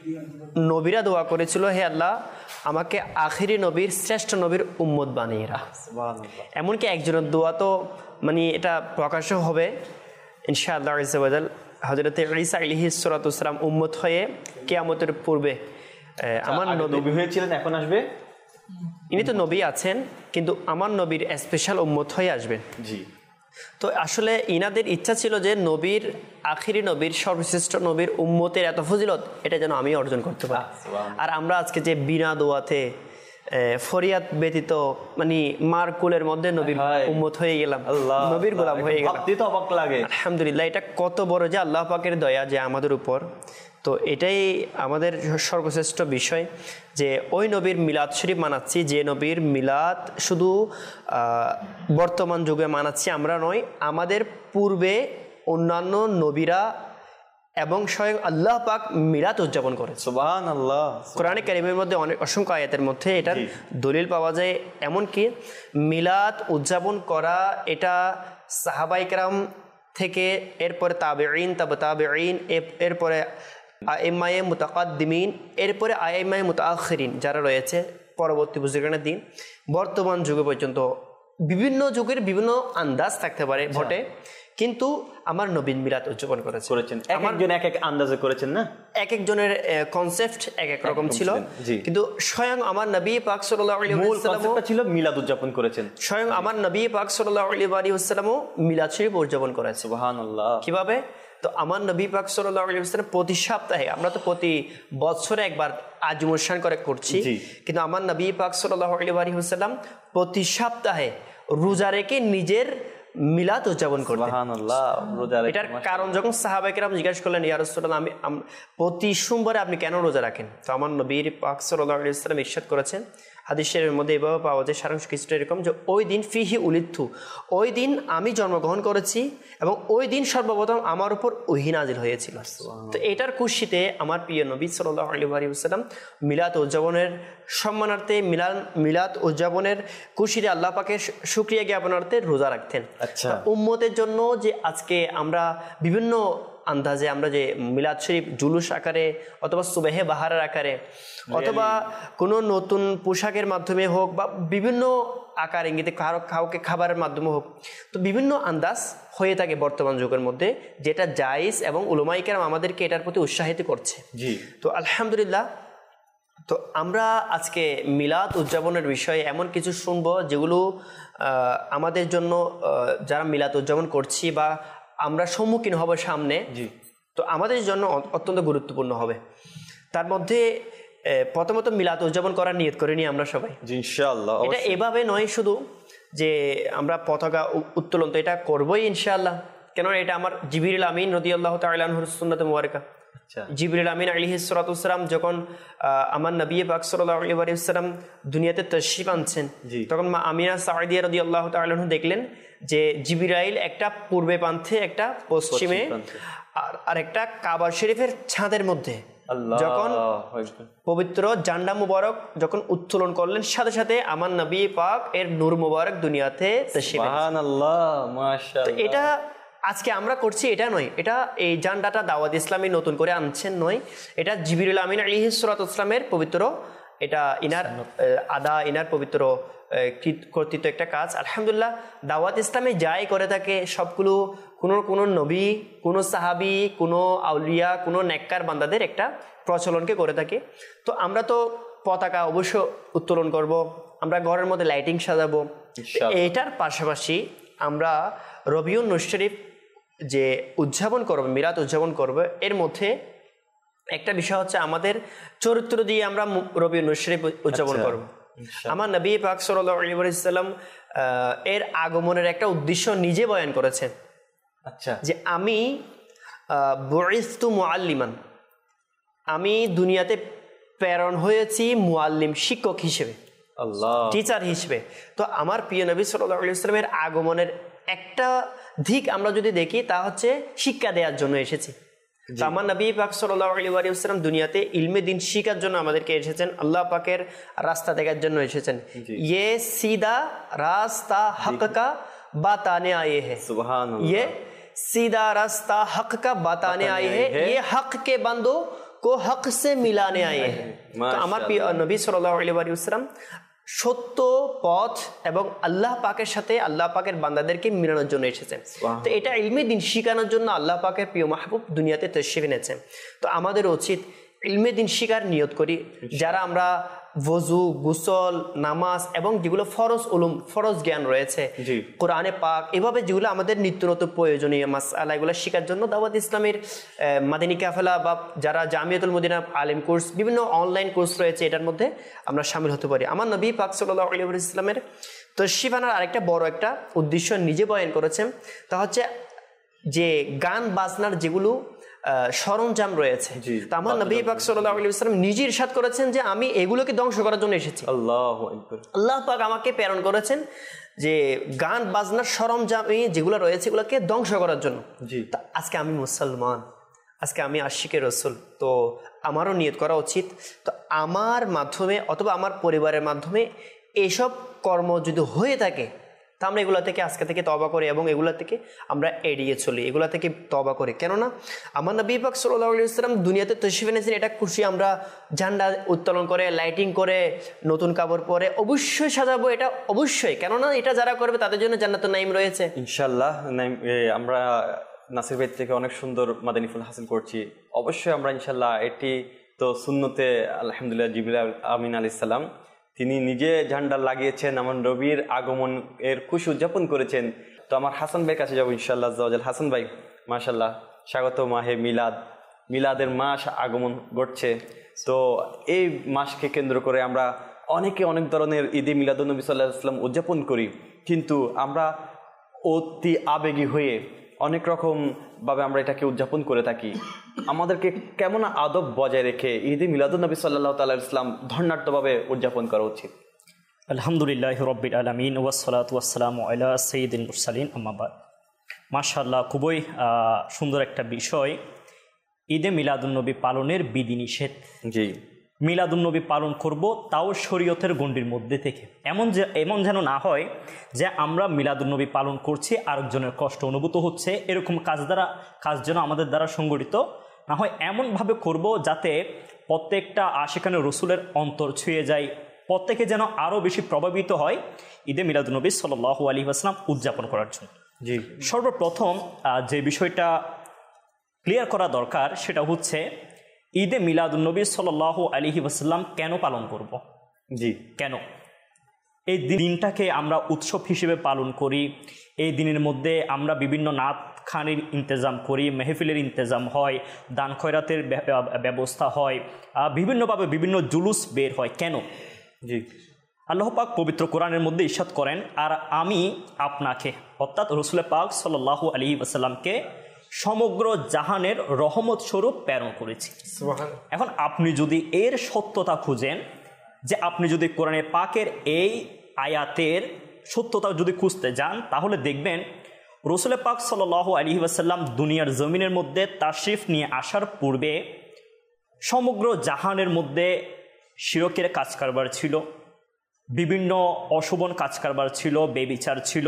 নবীরা দোয়া করেছিল, হে আল্লাহ আমাকে আখিরি নবীর শ্রেষ্ঠ নবীর উম্মত বানিয়ে রাখ।
সুবহানাল্লাহ।
এমনকি একজনের দোয়া তো মানে এটা প্রকাশ্য হবে ইনশাআল্লাহ আজ্জা ওয়া জাল। হযরত ঈসা আলাইহিস সালাতু ওয়াস সালাম উম্মত হয়ে কিয়ামতের পূর্বে আমার নবী
হয়েছিলেন, এখন আসবে,
ইনি তো নবী আছেন কিন্তু আমার নবীর স্পেশাল উম্মত হয়ে আসবেন।
জি।
তো আসলে ইনাদের ইচ্ছা ছিল যে নবীর আখিরি নবীর সর্বশ্রেষ্ঠ নবীর উম্মতের এত ফজিলত এটা যেন আমি অর্জন করতে পারি। আর আমরা আজকে যে বিনা দোয়াতে ফরিয়াদ ব্যতীত মানে মার কুলের মধ্যে নবীর উম্মত হয়ে গেলাম, নবীর গোলাম হয়ে গেলাম, আলহামদুলিল্লাহ। এটা কত বড় যে আল্লাহ পাকের দয়া যে আমাদের উপর। তো এটাই আমাদের সর্বশ্রেষ্ঠ বিষয় যে ওই নবীর মিলাদ শরীফ মানাচ্ছি, যে নবীর মিলাদ শুধু বর্তমান যুগে মানাচ্ছি আমরা নয়, আমাদের পূর্বে অন্যান্য নবীরা এবং স্বয়ং আল্লাহ পাক মিলাদ উদযাপন করে।
সুবহানাল্লাহ।
কোরআনে কারিমের মধ্যে অনেক অসংখ্য আয়াতের মধ্যে এটার দলিল পাওয়া যায়। এমনকি মিলাদ উদযাপন করা এটা সাহাবায়ে কেরাম থেকে, এরপরে তাবেঈন, তাবে তাবেঈন, এরপরে আইম্মায়ে মুতাকাদ্দিমিন, এরপরে আইম্মায়ে মুতাআখিরিন যারা রয়েছে পরবর্তী বুজুর্গানের দিন, বর্তমান যুগে পর্যন্ত বিভিন্ন যুগের বিভিন্ন আন্দাজ থাকতে পারে বটে, কিন্তু আমার নবীন মিলাদ উদযাপন করেছে
করেছেন একজন এক এক আন্দাজে করেছেন না,
এক একজনের কনসেপ্ট এক এক রকম ছিল, কিন্তু স্বয়ং আমার নবী পাক সাল্লাল্লাহু আলাইহি ওয়াসাল্লাম
ছিল মিলাদ উদযাপন করেছেন।
স্বয়ং আমার নবী পাক সাল্লাল্লাহু আলাইহি ওয়াসাল্লামও মিলাদ শরীফ উদযাপন করেছে।
সুবহানাল্লাহ।
কিভাবে? তো আমার নবী পাক সাল্লাল্লাহু আলাইহি ওয়াসাল্লাম প্রতি সপ্তাহে, আমরা তো প্রতি বছরে একবার আজ অনুষ্ঠান করে করছি, কিন্তু আমার নবী পাক সাল্লাল্লাহু আলাইহি ওয়াসাল্লাম প্রতি সপ্তাহে রোজা রেখে নিজের মিলাদ উদযাপন করতেন।
সুবহানাল্লাহ। রোজা রেখে।
এটার কারণ যখন সাহাবায়ে কেরাম জিজ্ঞাসা করলেন, ইয়া রাসূলুল্লাহ, আমি প্রতি সোমবারে আপনি কেন রোজা রাখেন? তো আমার নবী পাক সাল্লাল্লাহু আলাইহি ওয়াসাল্লাম ইরশাদ করেছেন, হাদিসের মধ্যে এভাবে পাওয়া যায়, সারাংশ কিছুটা এরকম যে ওই দিন ফিহি উলিদতু, ওই দিন আমি জন্মগ্রহণ করেছি এবং ওই দিন সর্বপ্রথম আমার উপর ওহী নাজিল হয়েছিল। তো এটার খুশিতে আমার প্রিয় নবী সাল্লাল্লাহু আলাইহি ওয়াসাল্লাম মিলাদ উদযাপনের সম্মানার্থে, মিলাদ মিলাদ উদযাপনের খুশিতে আল্লাহ পাকের শুকরিয়া জ্ঞাপনার্থে রোজা রাখতেন।
আচ্ছা।
উম্মতের জন্য যে আজকে আমরা বিভিন্ন আন্দাজে আমরা যে মিলাদ শরীফ জুলুস আকারে অথবা সুবেহে বাহারের আকারে অথবা কোনো নতুন পোশাকের মাধ্যমে হোক বা বিভিন্ন আকার ইঙ্গিতে কারো কাউকে খাবারের মাধ্যমে হোক, তো বিভিন্ন আন্দাজ হয়ে থাকে বর্তমান যুগের মধ্যে, যেটা জায়েজ এবং উলামায়ে কেরাম আমাদেরকে এটার প্রতি উৎসাহিত করছে। জি। তো আলহামদুলিল্লাহ, তো আমরা আজকে মিলাদ উদযাপনের বিষয়ে এমন কিছু শুনবো যেগুলো আমাদের জন্য, যারা মিলাদ উদযাপন করছি বা আমরা সম্মুখীন হব সামনে, তো আমাদের জন্য অত্যন্ত গুরুত্বপূর্ণ হবে। তার মধ্যে প্রথমত মিলাদ উদযাপন করার নিয়ত করে নিই আমরা সবাই ইনশাআল্লাহ। এটা এভাবে নয় শুধু যে আমরা পতাকা উত্তোলন, তো এটা করবোই ইনশাআল্লাহ, কেননা এটা আমার জিবরিল আমিন রাদিয়াল্লাহু তাআলা আনহুর সুন্নাতে মুবারাকা। জিবরিল আমিন আলাইহিস সালাতু ওয়াস সালাম যখন আমার নবী পাক সাল্লাল্লাহু আলাইহি ওয়াসাল্লাম দুনিয়াতে তাশরীফ আনছেন, তখন মা আমিনা সাঈদিয়া রাদিয়াল্লাহু তাআলা আনহা দেখলেন যে জিবরাইল একটা পূর্বে প্রান্তে, একটা পশ্চিমে, আর একটা কাবা শরীফের ছাদের মধ্যে যখন পবিত্র জান্ডা মুবারক যখন উত্তোলন করলেন, সাথে সাথে আমার নবী পাক এর নূর মুবারক দুনিয়াতে তাশরীফ আনলেন। সুবহানাল্লাহ, মাশাআল্লাহ। এটা আজকে আমরা করছি এটা নয়, এটা এই জান্ডাটা দাওয়াত ইসলামী নতুন করে আনছেন নয়, এটা জিবরিল আমিন আলাইহিস সালাতু ওয়াস সালামের পবিত্র, এটা ইনার আদা, ইনার পবিত্র কর্তৃত্ব একটা কাজ। আলহামদুলিল্লাহ, দাওয়াত ইসলামে যাই করে থাকে সবগুলো কোনো কোনো নবী, কোনো সাহাবি, কোনো আউলিয়া, কোনো নেককার বান্দাদের একটা প্রচলনকে করে থাকে। তো আমরা তো পতাকা অবশ্য উত্তোলন করব, আমরা ঘরের মধ্যে লাইটিং সাজাবো, এটার পাশাপাশি আমরা রবিউন নূর শরীফ যে উদযাপন করবো, মিলাদ উদযাপন করবো, এর মধ্যে একটা বিষয় হচ্ছে আমাদের চরিত্র দিয়ে আমরা রবিউন নূর শরীফ উদযাপন করবো। আমার নবী পাক সাল্লাল্লাহু আলাইহি ওয়াসাল্লাম এর আগমনের একটা উদ্দেশ্য নিজে বয়ান করেছেন। আচ্ছা, যে আমি বুইসতু মুআল্লিমান, আমি দুনিয়াতে প্রেরণ হয়েছি মুআল্লিম, শিক্ষক হিসেবে, আল্লাহ, টিচার হিসেবে। তো আমার প্রিয় নবী সাল্লাল্লাহু আলাইহি ওয়াসাল্লামের আগমনের একটা দিক আমরা যদি দেখি, তা হচ্ছে শিক্ষা দেওয়ার জন্য এসেছি। তো আমার নবী পাক সাল্লাল্লাহু আলাইহি ওয়াসাল্লাম দুনিয়াতে ইলমে দিন শিখার জন্য আমাদেরকে এসেছেন, আল্লাহ পাকের রাস্তা দেখার জন্য এসেছেন। ইয়ে সিদা রাস্তা হক কা বাতানে আয়ে হ্যায়, সুবহানাল্লাহ, ইয়ে सीधा रास्ता हक का बताने आए हैं, ये हक के बंदों को हक से मिलाने आए हैं। तो আমার নবী সাল্লাল্লাহু আলাইহি ওয়াসাল্লাম সত্য পথ এবং আল্লাহ পাকের সাথে আল্লাহ পাকের বান্দাদেরকে মিলানোর জন্য এসেছেন। তো এটা ইলমে দিন শিখানোর জন্য আল্লাহ পাকের প্রিয় মাহবুব দুনিয়াতে তাশরীফ এনেছেন। তো আমাদের উচিত ইলমে দিন শিখার নিয়ত করি, যারা আমরা ওযু, গোসল, নামাজ এবং যেগুলো ফরজ উলুম, ফরজ জ্ঞান রয়েছে, কোরআনে পাক, এভাবে যেগুলো আমাদের নিত্য নতুন প্রয়োজনীয় মাসআলা, এগুলো শেখার জন্য দাওয়াত ইসলামের মাদানী কাফেলা বা যারা জামিয়াতুল মদিনা আলিম কোর্স, বিভিন্ন অনলাইন কোর্স রয়েছে, এটার মধ্যে আমরা শামিল হতে পারি। আমার নবী পাক সাল্লাল্লাহু আলাইহি ওয়াসাল্লামের তাশরীফ আনার আরেকটা বড় একটা উদ্দেশ্য নিজে বয়ান করেছেন, তা হচ্ছে যে গান বাজনার যেগুলো সরঞ্জাম রয়েছে, আমার নবী পাক সাল্লাল্লাহু আলাইহি ওয়াসাল্লাম নিজে ইরশাদ করেছেন যে আমি এগুলোকে ধ্বংস করার জন্য এসেছি। আল্লাহু আকবার। আল্লাহ পাক আমাকে প্রেরণ করেছেন যে গান বাজনার সরঞ্জাম যেগুলো রয়েছে এগুলোকে ধ্বংস করার জন্য। আজকে আমি মুসলমান, আজকে আমি আশিকে রসুল, তো আমারও নিয়ত করা উচিত, তো আমার মাধ্যমে অথবা আমার পরিবারের মাধ্যমে এইসব কর্ম যদি হয়ে থাকে, তা আমরা এগুলো থেকে আজকে থেকে তওবা করি এবং এগুলো থেকে আমরা এড়িয়ে চলি, এগুলো থেকে তওবা করি। কেননা আমার নবী পাক সাল্লাল্লাহু আলাইহি ওয়াসাল্লাম দুনিয়াতে তশরিফ এনেছেন, এটা খুশি আমরা ঝান্ডা উত্তোলন করে, লাইটিং করে, নতুন কাপড় পরে অবশ্যই সাজাবো, এটা অবশ্যই। কেননা এটা যারা করবে তাদের জন্য জান্নাতুন নাঈম রয়েছে
ইনশাআল্লাহ। আমরা নাসির ভাই থেকে অনেক সুন্দর মাদানী ফুল হাসিল করছি, অবশ্যই আমরা ইনশাআল্লাহ এটি তো সুন্নতে আলহামদুলিল্লাহ জিবরিল আমিন আলাইহিস সালাম তিনি নিজে ঝান্ডা লাগিয়েছেন, আমার নবীর আগমন এর খুশি উদযাপন করেছেন। তো আমার হাসান ভাইয়ের কাছে যাবো ইনশাআল্লাহ। হাসান ভাই, মাশাআল্লাহ, স্বাগত মাহে মিলাদ, মিলাদের মাস আগমন ঘটছে। তো এই মাসকে কেন্দ্র করে আমরা অনেকে অনেক ধরনের ঈদে মিলাদুন্নবী সাল্লাল্লাহু আলাইহি ওয়াসাল্লাম উদযাপন করি, কিন্তু আমরা অতি আবেগী হয়ে অনেক রকমভাবে আমরা এটাকে উদযাপন করে থাকি। আমাদেরকে কেমন আদব বজায় রেখে ঈদে মিলাদুন্নবী সাল্লাল্লাহু তাআলা আলাইহি ওয়াসাল্লাম ধর্নাঢ্যভাবে উদযাপন করা উচিত?
আলহামদুলিল্লাহ রাব্বিল আলামিন ওয়াসসালাতু ওয়াসসালামু আলা সাইয়্যিদিল মুরসালিন, আম্মা বাদ। মাশাআল্লাহ, খুবই সুন্দর একটা বিষয় ঈদে মিলাদুন্নবী পালনের বিধিনিষেধ।
জি,
মিলাদুন্নবী পালন করব, তাও শরীয়তের গণ্ডির মধ্যে থেকে। এমন যে এমন যেন না হয় যে আমরা মিলাদুন্নবী পালন করছি, আরেকজনের কষ্ট অনুভূত হচ্ছে, এরকম কাজ দ্বারা কাজ যেন আমাদের দ্বারা সংগঠিত না হয়। এমনভাবে করব যাতে প্রত্যেকটা আশিকানে রসুলের অন্তর ছুঁয়ে যায়, প্রত্যেকে যেন আরও বেশি প্রভাবিত হয় ঈদে মিলাদুন্নবী সাল্লাল্লাহু আলাইহি ওয়াসাল্লাম উদযাপন করার জন্য।
জি,
সর্বপ্রথম যে বিষয়টা ক্লিয়ার করা দরকার সেটা হচ্ছে ঈদে মিলাদুন্নবী সাল্লাল্লাহু আলাইহি ওয়াসাল্লাম কেন পালন করব?
জি,
কেন এই দিনটাকে আমরা উৎসব হিসেবে পালন করি? এই দিনের মধ্যে আমরা বিভিন্ন নাত খানির ইন্তজাম করি, মেহফিলের ইন্তজাম হয়, দান খয়রাতের ব্যবস্থা হয়, বিভিন্নভাবে বিভিন্ন জুলুস বের হয়। কেন?
জি,
আল্লাহ পাক পবিত্র কোরআনের মধ্যে ইরশাদ করেন, আর আমি আপনাকে অর্থাৎ রাসূল পাক সাল্লাল্লাহু আলাইহি ওয়াসাল্লামকে সমগ্র জাহানের রহমত স্বরূপ প্রেরণ করেছি। এখন আপনি যদি এর সত্যতা খুঁজেন, যে আপনি যদি কোরআনে পাকের এই আয়াতের সত্যতা যদি খুঁজতে যান, তাহলে দেখবেন রাসূল পাক সাল্লাল্লাহু আলাইহি ওয়াসাল্লাম দুনিয়ার জমিনের মধ্যে তাশরিফ নিয়ে আসার পূর্বে সমগ্র জাহানের মধ্যে শিরকের কাজ কারবার ছিল, বিভিন্ন অশোভন কাজ কারবার ছিল, বেবিচার ছিল,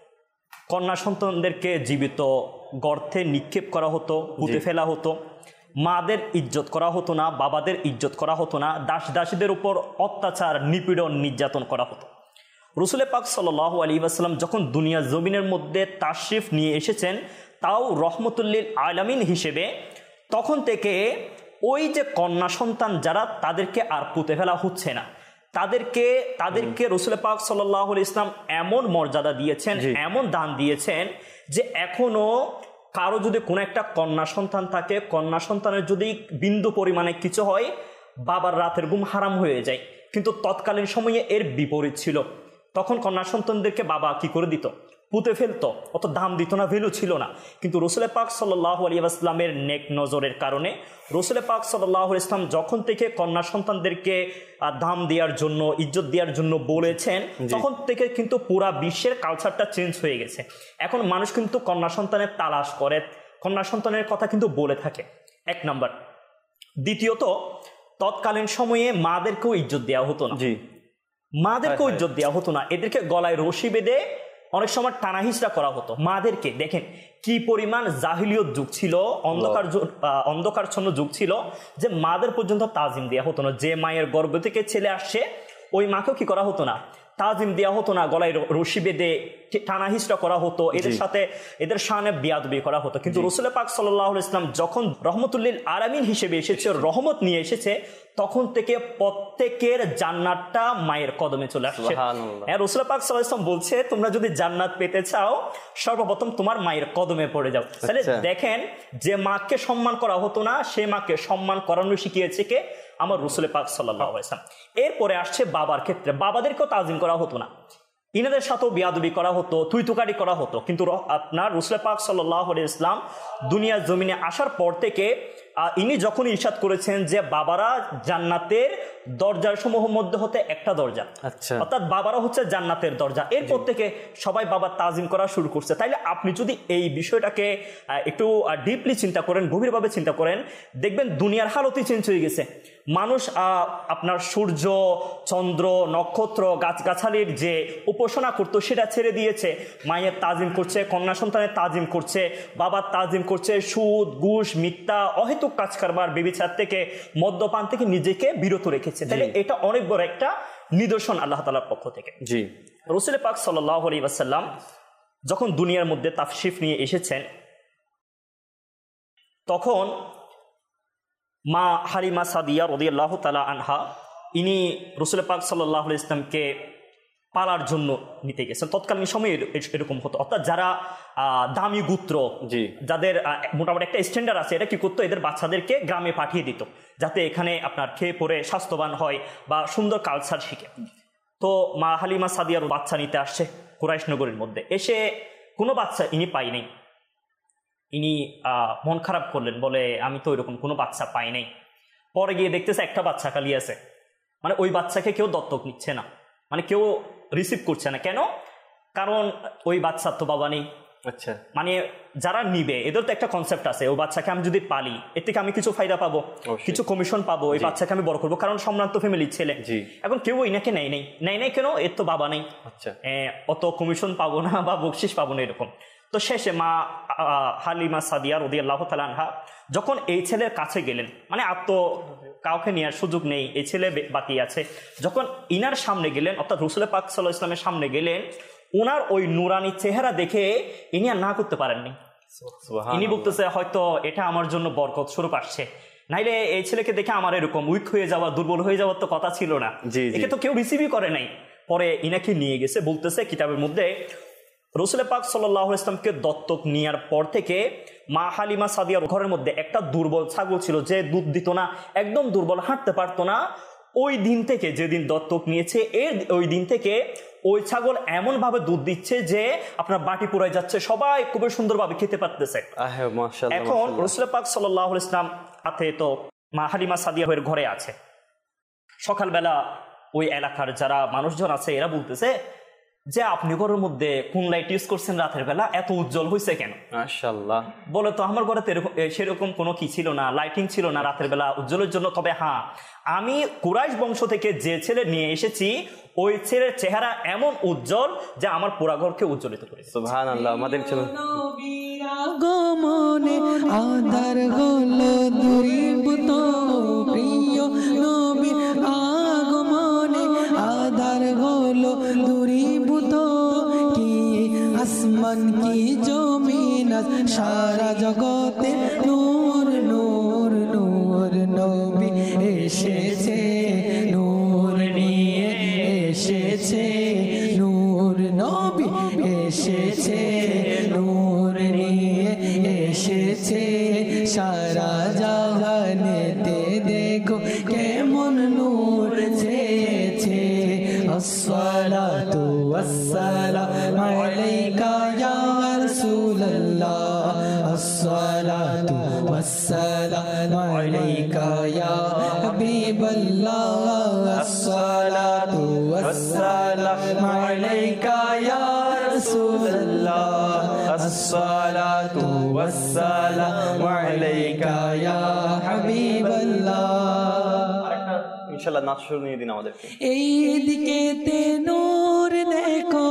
কন্যা সন্তানদেরকে জীবিত গর্তে নিক্ষেপ করা হতো, পুঁতে ফেলা হতো, মাদের ইজ্জত করা হতো না, বাবাদের ইজ্জত করা হতো না, দাস দাসীদের উপর অত্যাচার, নিপীড়ন, নির্যাতন করা হতো। রাসূল পাক সাল্লাল্লাহু আলাইহি ওয়াসাল্লাম যখন দুনিয়া জমিনের মধ্যে তাশরিফ নিয়ে এসেছেন, তাও রহমতুল্লিল আলামিন হিসেবে, তখন থেকে ওই যে কন্যা সন্তান যারা, তাদেরকে আর পুঁতে ফেলা হচ্ছে না, তাদেরকে তাদেরকে রাসূল পাক সাল্লাল্লাহু আলাইহি ওয়াসাল্লাম এমন মর্যাদা দিয়েছেন, এমন দান দিয়েছেন যে এখনো কারো যদি কোনো একটা কন্যা সন্তান থাকে, কন্যা সন্তানের যদি বিন্দু পরিমাণে কিছু হয়, বাবার রাতের ঘুম হারাম হয়ে যায়। কিন্তু তৎকালীন সময়ে এর বিপরীত ছিল। তখন কন্যা সন্তানদেরকে বাবা কি করে দিত? পুঁতে ফেলতো, অত দাম দিত না, ভ্যালু ছিল না। কিন্তু রাসূল পাক সাল্লাল্লাহু আলাইহি ওয়াসাল্লামের নেক নজরের কারণে রাসূল পাক সাল্লাল্লাহু আলাইহি ওয়াসাল্লাম যখন থেকে কন্যা সন্তানদেরকে দাম দেওয়ার জন্য, ইজ্জত দেওয়ার জন্য বলেছেন, তখন থেকে কিন্তু পুরা বিশ্বের কালচারটা চেঞ্জ হয়ে গেছে। এখন মানুষ কিন্তু কন্যা সন্তানের তালাশ করে, কন্যা সন্তানের কথা কিন্তু বলে থাকে, এক নাম্বার। দ্বিতীয়ত, তৎকালীন সময়ে মাদেরকেও ইজ্জত দেওয়া হতো না, মাদেরকেও ইজ্জত দেওয়া হতো না, এদেরকে গলায় রশি বেঁধে অনেক সময় টানা হিচড়া করা হতো মাদেরকে। দেখেন কি পরিমাণ জাহিলিয়ত যুগ ছিল, অন্ধকার অন্ধকারচ্ছন্ন যুগ ছিল, যে মাদের পর্যন্ত তাজিম দেওয়া হতো না। যে মায়ের গর্ভ থেকে ছেলে আসছে, ওই মাকেও কি করা হতো না? তাজিম দেওয়া হতো না, গলায় রশি বেঁধে টানা হিচড়া করা হতো, এদের সাথে এদের শানে বিয়াদবি করা হতো। কিন্তু রাসূল পাক সাল্লাল্লাহু আলাইহি ওয়াসাল্লাম যখন রহমতুল্লিল আলামিন হিসেবে এসেছে, রহমত নিয়ে এসেছে, তখন থেকে প্রত্যেকের জান্নাতটা মায়ের কদমে চলে আসছে। হ্যাঁ, রাসূল পাক সাল্লাল্লাহু আলাইহি ওয়াসাল্লাম বলছে, তোমরা যদি জান্নাত পেতে চাও, সর্বপ্রথম তোমার মায়ের কদমে পড়ে যাও। তাহলে দেখেন, যে মাকে সম্মান করা হতো না, সে মাকে সম্মান করানো শিখিয়েছে কে? আমার রাসূল পাক সাল্লাল্লাহু আলাইহি ওয়াসাল্লাম। এরপরে আসছে বাবার ক্ষেত্রে, বাবাদেরকেও তাজিম করা হতো না, ইনাদের সাথেও বিয়াদবি করা হতো, তুই তুকারি করা হতো। কিন্তু আপনার রাসূল পাক সাল্লাল্লাহু আলাইহি ওয়াসাল্লাম দুনিয়ার জমিনে আসার পর থেকে ইনি যখন ইরশাদ করেছেন যে বাবারা জান্নাতের দরজার সমূহের মধ্যে হতে একটা দরজা,
আচ্ছা,
অর্থাৎ বাবারা হচ্ছে জান্নাতের দরজা। এরপর থেকে সবাই বাবার তাজিম করা শুরু করছে। তাইলে আপনি যদি এই বিষয়টাকে একটু ডিপলি চিন্তা করেন, গভীরভাবে চিন্তা করেন, দেখবেন দুনিয়ার হালতই চেঞ্জ হয়ে গেছে। মানুষ আপনার সূর্য, চন্দ্র, নক্ষত্র, গাছগাছালির যে উপাসনা করতো সেটা ছেড়ে দিয়েছে, মায়ের তাজিম করছে, কন্যা সন্তানের তাজিম করছে, বাবার তাজিম করছে, সুদ, ঘুষ, মিথ্যা, অহেতুক কাজ কারবার, বেবিচার থেকে, মদ্যপান থেকে নিজেকে বিরত রেখেছে। তাহলে এটা অনেক বড় একটা নিদর্শন আল্লাহ তাআলার পক্ষ থেকে।
জি,
রাসূল পাক সাল্লাল্লাহু আলাইহি ওয়াসাল্লাম যখন দুনিয়ার মধ্যে তাশরিফ নিয়ে এসেছেন, তখন মা হালিমা সাদিয়া রাদিয়াল্লাহু তাআলা আনহা ইনি রাসূল পাক সাল্লাল্লাহু আলাইহি ওয়াসাল্লামকে পালার জন্য নিতে গেছেন। তৎকালীন সময়ে এরকম হতো, অর্থাৎ যারা দামি গোত্র, যাদের মোটামুটি একটা স্ট্যান্ডার্ড আছে, এটা কি করতো, এদের বাচ্চাদেরকে গ্রামে পাঠিয়ে দিত, যাতে এখানে আপনার খেয়ে পরে স্বাস্থ্যবান হয় বা সুন্দর কালচার শিখে। তো মা হালিমা সাদিয়ার বাচ্চা নিতে আসছে কুরাইশ নগরীর মধ্যে, এসে কোনো বাচ্চা ইনি পাই নাই। ইনি মন খারাপ করলেন, বলে আমি তো এরকম কোনো বাচ্চা পাই নাই। পরে গিয়ে দেখতেছে একটা বাচ্চা খালি আছে, মানে ওই বাচ্চাকে কেউ দত্তক নিচ্ছে না, মানে কেউ রিসিভ করছে না। কেন? কারণ ওই বাচ্চার তো বাবা নেই।
আচ্ছা,
মানে যারা নিবে এদের তো একটা কনসেপ্ট আছে, ওই বাচ্চাকে আমি যদি পালি এর থেকে আমি কিছু ফায়দা পাবো, কিছু কমিশন পাবো, ওই বাচ্চাকে আমি বড় করবো, কারণ সম্ভ্রান্ত ফ্যামিলির ছেলে। এখন কেউ ইনাকে নেয় নেই নেয় নেই কেন? এর তো বাবা নেই,
আচ্ছা,
অত কমিশন পাবো না বা বকশিস পাবো না এরকম। তো শেষে মা হালিমা সাদিয়া রাদিয়াল্লাহু তাআলা আনহা যখন এই ছেলের কাছে গেলেন, মানে আর তো কাউকে নেওয়ার সুযোগ নেই, এই ছেলে বাকি আছে, যখন ইনার সামনে গেলেন, অর্থাৎ রাসূল পাক সাল্লাল্লাহু আলাইহি ওয়াসাল্লামের সামনে গেলেন, ওনার ওই নুরানি চেহারা দেখে ইনি আর না করতে পারেননি। ইনি বলতেছে হয়তো এটা আমার জন্য বরকত স্বরূপ আসছে, নাইলে এই ছেলেকে দেখে আমার এরকম উইক হয়ে যাওয়া, দুর্বল হয়ে যাওয়ার তো কথা ছিল না, একে তো কেউ রিসিভই করে নাই। পরে ইনাকে নিয়ে গেছে, বলতেছে কিতাবের মধ্যে রাসূল পাক সাল্লাল্লাহু আলাইহি ওয়াসাল্লামকে দত্তক নেওয়ার পর থেকে মা হালিমা সাদিয়ার ঘরের মধ্যে একটা দুর্বল ছাগল ছিল, যে দুধ দিত না, একদম দুর্বল, হাঁটতে পারতো না। ওই দিন থেকে, যেদিন দত্তক নিয়েছে এর ওই দিন থেকে ওই ছাগল এমন ভাবে দুধ দিচ্ছে যে আপনার বাটি পুরাই যাচ্ছে, সবাই খুবই সুন্দরভাবে খেতে পারতেছে। এখন রাসূল পাক সাল্লাল্লাহু আলাইহি ওয়াসাল্লাম হাতে তো মা হালিমা সাদিয়ার ঘরে আছে। সকালবেলা ওই এলাকার যারা মানুষজন আছে এরা বলতেছে যে আপনি ঘরের মধ্যে কোন লাইট ইউজ করছেন রাতের বেলা, এত উজ্জ্বল হয়েছে কেন? মাশাআল্লাহ। বলে তো আমার ঘরে তো সেরকম কোনো কি ছিল না, লাইটিং ছিল না রাতের বেলা উজ্জ্বলের জন্য। তবে হ্যাঁ, আমি কুরাইশ বংশ থেকে যে ছেলে নিয়ে এসেছি ওই ছেলের চেহারা এমন উজ্জ্বল যে আমার পুরা ঘরকে উজ্জ্বলিত করেছে।
সুবহানাল্লাহ। আমাদের ছিল
আগমনে আধার হলো দূরীভূত, প্রিয় নবী আগমনে আধার হলো দূরীভূত, কি আসমান কি জমিন সারা জগতে নূর নূর নূর, নবী এসেছে নূর নিয়ে এসেছে, নূর নবী এসেছে নূর নিয়ে এসেছে, সারা জাহানেতে দেখো কেমন নূর ছেয়েছে। আসসালাতু ওয়াসসালামু আলাইকা ইয়া রাসূলুল্লাহ, আসসালাতু ওয়াসসালামু আলাইকা ইয়া হাবিবাল্লাহ, আসসালাতু ওয়াসসালামু আলাইকা ইয়া রাসূলুল্লাহ, আসসালাতু ওয়াসসালামু আলাইকা ইয়া হাবিবাল্লাহ।
ইনশাআল্লাহ নাচ শুনিয়ে দিন আমাদেরকে।
এই দিকেতে নূর দেখো,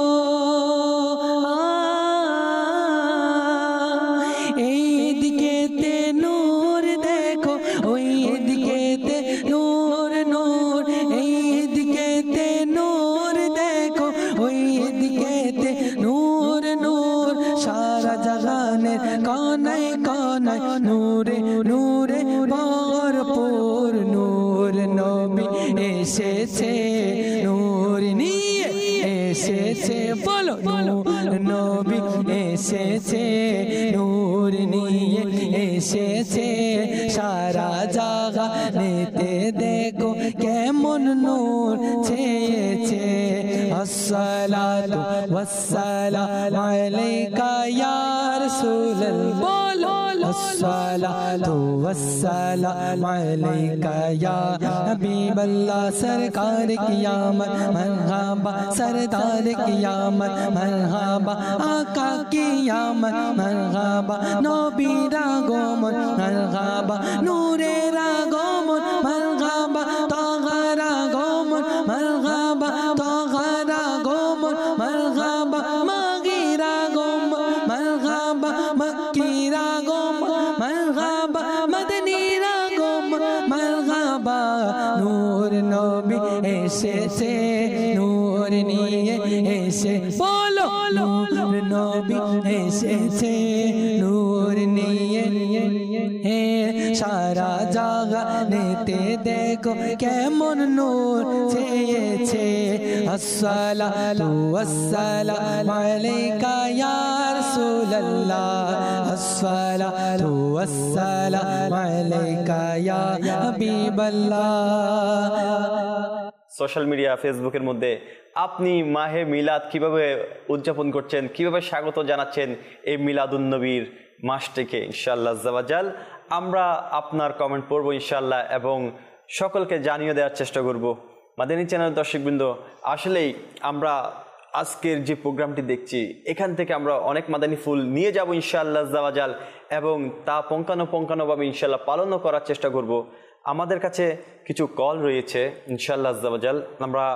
এই দিকেতে নূর দেখো, ওই দিকেতে নূর নূর, এই দিকেতে নূর দেখো, ওই দিকেতে নূর নূর, সারা জাহানের কোনায় কোনায় নূরে নূরে ভরপুর, নূর নবী এসেছে নূর নিয়ে এসেছে, বলো নূর নবী এসেছে নূর নিয়ে এসেছে, সারা জাহানেতে দেখো কেমন নূর ছেয়েছে। अस्सलातु वस्सलामु अलैका या रसूलल्लाह बोलो अस्सलातु वस्सलामु अलैका या हबीबल्लाह सरकार क़यामत मरहबा सरदार क़यामत मरहबा आका क़यामत मरहबा नबीर आगमन मरहबा नूरेर आगमन मरहबा ताहार आगमन मरहबा ताहार आगमन मरहबा मागीर आगमन मरहबा मक्कीर आगमन मरहबा मदनीर आगमन मरहबा नूर नबी एसेছে নূর নিয়ে এসে বলো নূর নবী এসেছে নূর নিয়ে হে সারা জাগানেতে দেখো কেমন নূর ছেয়েছে আসসালাতু ওয়াসসালামু আলাইকা ইয়া রাসূলুল্লাহ আসসালাতু ওয়াসসালামু আলাইকা ইয়া হাবিবাল্লাহ।
সোশ্যাল মিডিয়া ফেসবুকের মধ্যে আপনি মাহে মিলাদ কিভাবে উদযাপন করছেন, কিভাবে স্বাগত জানাচ্ছেন এই মিলাদুন্নবীর মাসটিকে ইনশাআল্লাহ আজ্জাওয়াজাল আমরা আপনার কমেন্ট পড়বো ইনশাআল্লাহ এবং সকলকে জানিয়ে দেওয়ার চেষ্টা করব। মাদানী চ্যানেল দর্শকবৃন্দ, আসলেই আমরা আজকের যে প্রোগ্রামটি দেখছি এখান থেকে আমরা অনেক মাদানী ফুল নিয়ে যাব ইনশাআল্লাহ আজ্জাওয়াজাল এবং তা পঙ্খানুপঙ্খানুভাবে ইনশাআল্লাহ পালনও করার চেষ্টা করব। আমাদের কাছে কিছু কল রয়েছে ইনশাআল্লাহ আজ্জাওয়াজাল, আমরা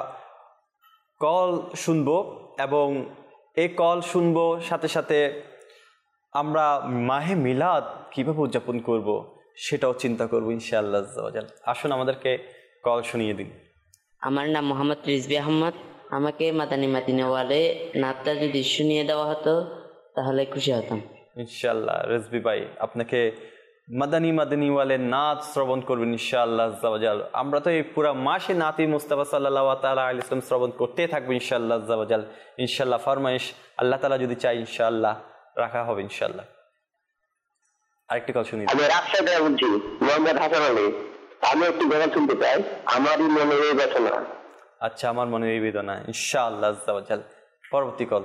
কল শুনবো এবং এই কল শুনবো সাথে সাথে আমরা মাহে মিলাদ কিভাবে উদযাপন করব সেটাও চিন্তা করব ইনশাআল্লাহ আজ্জাওয়াজাল। আসুন আমাদেরকে কল শুনিয়ে দিন।
আমার নাম মোহাম্মদ রিজভী আহমদ। আমাকে মাদানী মাদিনাওয়ালে নাতটা যদি শুনিয়ে দেওয়া হতো তাহলে খুশি হতাম
ইনশাআল্লাহ। রিজভী ভাই আপনাকে মাদানী মাদানীওয়ালে নাত শ্রবণ করবেন ইনশাআল্লাহ আজ্জাওয়াজাল। আমরা তো এই পুরা মাসে নাতি মুস্তাফা সাল্লাল্লাহু তাআলা আলাইহি ওয়াসাল্লাম শ্রবণ করতে থাকবো ইনশাআল্লাহ আজ্জাওয়াজাল। ইনশাআল্লাহ ফরমাইশ আল্লাহ তাআলা যদি চাই ইনশাআল্লাহ রাখা হবে ইনশাআল্লাহ। আরেকটি কল শুনি।
আমি রাজশাহী থেকে বলছি, মোহাম্মদ হাসান আলী। আমি একটু গান শুনতে চাই, আমারই মনে এই বেদনা।
আচ্ছা, আমার মনে এই বেদনা ইনশাআল্লাহ আজ্জাওয়াজাল। পরবর্তী কল।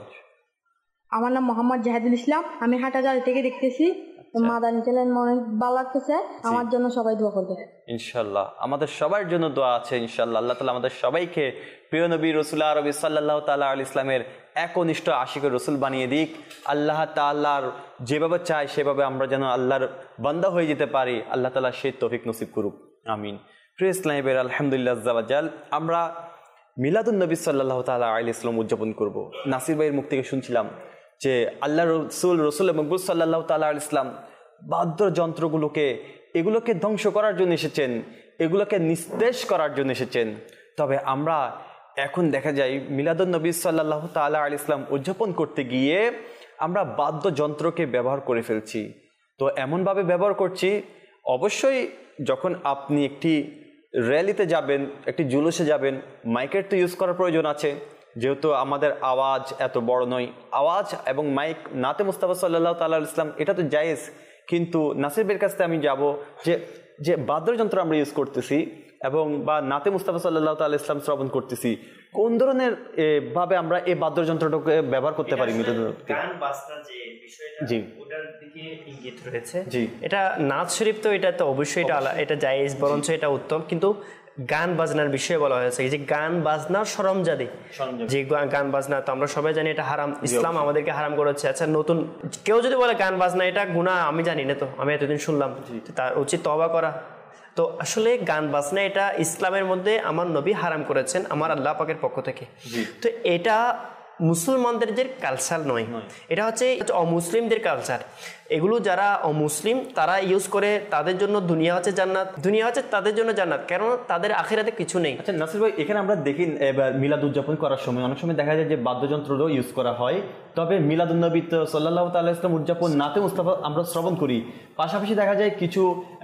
আমার নাম মোহাম্মদ জাহিদুল ইসলাম, আমি হাটাজারি থেকে দেখতেছি। মাদানী চ্যানেল অনেক ভালো লাগতেছে, আমার জন্য সবাই দোয়া করবে
ইনশাআল্লাহ। আমাদের সবার জন্য দোয়া আছে ইনশাআল্লাহ। আল্লাহ তাআলা আমাদের সবাইকে প্রিয় নবী রাসূল আরবি সাল্লাল্লাহু তাআলা আলাইহি ইসলামের একনিষ্ঠ আশিক রাসূল বানিয়ে দিক। আল্লাহ তাআলার যেভাবে চায় সেভাবে আমরা যেন আল্লাহর বান্দা হয়ে যেতে পারি, আল্লাহ তাআলা সেই তৌফিক নসিব করুক, আমিন। প্রিয় ইসলামের আলহামদুলিল্লাহ আজ্জাওয়াজাল আমরা মিলাদুন নবী সাল্লাল্লাহু তাআলা আলাইহি ইসলাম উদযাপন করব। নাসির ভাইয়ের মুখ থেকে শুনছিলাম যে আল্লাহ রসুল রসুল মকবুল সাল্লাল্লাহু তাআলা আলাইহি ইসলাম বাদ্যযন্ত্রগুলোকে এগুলোকে ধ্বংস করার জন্য এসেছেন, এগুলোকে নিস্তেজ করার জন্য এসেছেন। তবে আমরা এখন দেখা যায় মিলাদুন নবী সাল্লাল্লাহু তাআলা আলাইহি ইসলাম উদযাপন করতে গিয়ে আমরা বাদ্যযন্ত্রকে ব্যবহার করে ফেলছি। তো এমনভাবে ব্যবহার করছি, অবশ্যই যখন আপনি একটি র্যালিতে যাবেন, একটি জুলুসে যাবেন, মাইকের তো ইউজ করার প্রয়োজন আছে, যেহেতু আমাদের আওয়াজ এত বড় নয়। আওয়াজ এবং মাইক নাতে মুস্তাফা সাল্লাল্লাহু তাআলা আলাইহি ইসলাম এটা তো জায়েজ, কিন্তু নাসিবের কাছে আমি যাব যে যে বাদ্যযন্ত্র আমরা ইউজ করতেছি এবং বা নাতে মুস্তাফা সাল্লাল্লাহু তাআলা ইসলাম শ্রবণ করতেছি, কোন ধরনের ভাবে আমরা এই বাদ্যযন্ত্রটাকে ব্যবহার করতে পারি?
গান বাজনা যে বিষয়টা
জি
ওটার দিকে ইঙ্গিত রয়েছে।
জি,
এটা নাচ শরীফ তো এটা তো অবশ্যই এটা এটা জায়েজ, বরঞ্চ এটা উত্তম, কিন্তু গান বাজনার বিষয়ে বলা হয়েছে যে গান বাজনার সরঞ্জাদি, যে গান বাজনা তো আমরা সবাই জানি এটা হারাম, ইসলাম আমাদেরকে হারাম করেছে। আচ্ছা, নতুন কেউ যদি বলে গান বাজনা এটা গুনাহ, আমি জানি না, তো আমি এতদিন শুনলাম, তার উচিত তওবা করা। তো আসলে গান বাজনা এটা ইসলামের মধ্যে আমার নবী হারাম করেছেন আমার আল্লাহ পাকের পক্ষ থেকে। তো এটা মুসলমানদের যে কালচার নয়, এটা হচ্ছে অমুসলিমদের কালচার। এগুলো যারা অমুসলিম তারা ইউজ করে, তাদের জন্য দুনিয়া হচ্ছে জান্নাত, দুনিয়া হচ্ছে তাদের জন্য জান্নাত, কারণ তাদের আখিরাতে কিছু নেই।
আচ্ছা নাসির ভাই, এখানে আমরা দেখি এবার মিলাদ উদযাপন করার সময় অনেক সময় দেখা যায় যে বাদ্যযন্ত্রও ইউজ করা হয়, তবে মিলাদুন নবী সাল্লাল্লাহু তাআলা ইসলাম উদযাপন নাতে মুস্তাফা আমরা শ্রবণ করি, পাশাপাশি দেখা যায় কিছু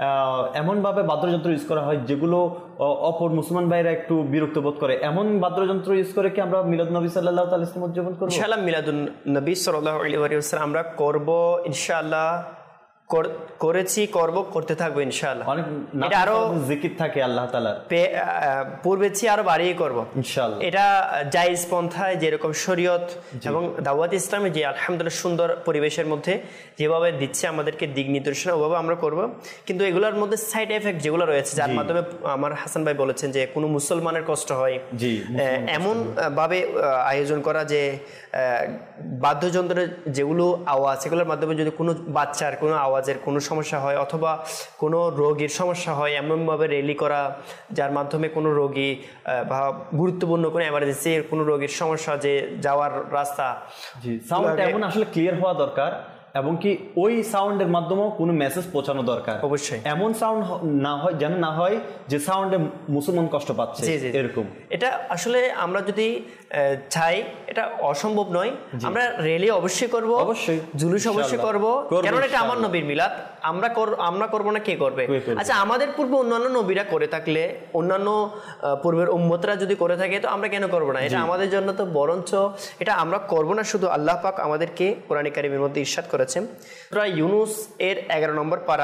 এমনভাবে বাদ্যযন্ত্র ইউজ করা হয় যেগুলো অপর মুসলমান ভাইরা একটু বিরক্ত বোধ করে, এমন বাদ্যযন্ত্র ইউজ করে কি আমরা মিলাদুন নবী সাল্লাল্লাহু তাআলা ইসলাম উদযাপন করব?
ইনশাআল্লাহ মিলাদুন নবী সাল্লাল্লাহু আলাইহি ওয়াসাল্লাম আমরা করব ইনশাআল্লাহ, করেছি, করব, করতে থাকবো ইনশাআল্লাহ।
অনেক
এটা আরো
জিকির থাকে আল্লাহ তাআলার,
পূর্বের চেয়ে আরো বাড়িয়ে করব
ইনশাআল্লাহ।
এটা জায়েজ পন্থায় যেরকম শরীয়ত এবং দাওয়াত ইসলামে যে আলহামদুলিল্লাহ সুন্দর পরিবেশের মধ্যে যেভাবে দিচ্ছে আমাদেরকে দিক নির্দেশনা, ওভাবে আমরা করব। কিন্তু এগুলোর মধ্যে সাইড এফেক্ট যেগুলো রয়েছে, যার মাধ্যমে আমার হাসান ভাই বলেছেন যে কোনো মুসলমানের কষ্ট হয়, এমন ভাবে আয়োজন করা যে বাদ্যযন্ত্রের যেগুলো আওয়াজ, সেগুলোর মাধ্যমে যদি কোনো বাচ্চার কোনো আওয়াজের কোনো সমস্যা হয় অথবা কোনো রোগীর সমস্যা হয়, এমনভাবে র্যালি করা যার মাধ্যমে কোনো রোগী বা গুরুত্বপূর্ণ কোনো এমার্জেন্সি কোনো রোগীর সমস্যা যে যাওয়ার রাস্তা,
সাউন্ডটা এমন আসলে ক্লিয়ার হওয়া দরকার এবং কি ওই সাউন্ডের মাধ্যমেও কোনো মেসেজ পৌঁছানো দরকার।
অবশ্যই
এমন সাউন্ড না হয় যেন না হয় যে সাউন্ডে মুসলমান কষ্ট পাচ্ছে, এরকম।
এটা আসলে আমরা যদি চাই এটা অসম্ভব নয়। আমরা র্যালি অবশ্যই করব, অবশ্যই জুলুস অবশ্যই করব, কারণ এটা আমার নবীর মিলাদ। আমরা আমরা করব না, কে করবে? আচ্ছা, আমাদের পূর্বে অন্যান্য নবীরা করে থাকলে, অন্যান্য পূর্বের উম্মতরা যদি করে থাকে, তো আমরা কেন করব না? এটা আমাদের জন্য তো বরঞ্চ এটা আমরা করব না, শুধু আল্লাহ পাক আমাদেরকে কোরআন কারীমের মধ্যে ইরশাদ করেছেন। সূরা ইউনূস এর এগারো নম্বর পারা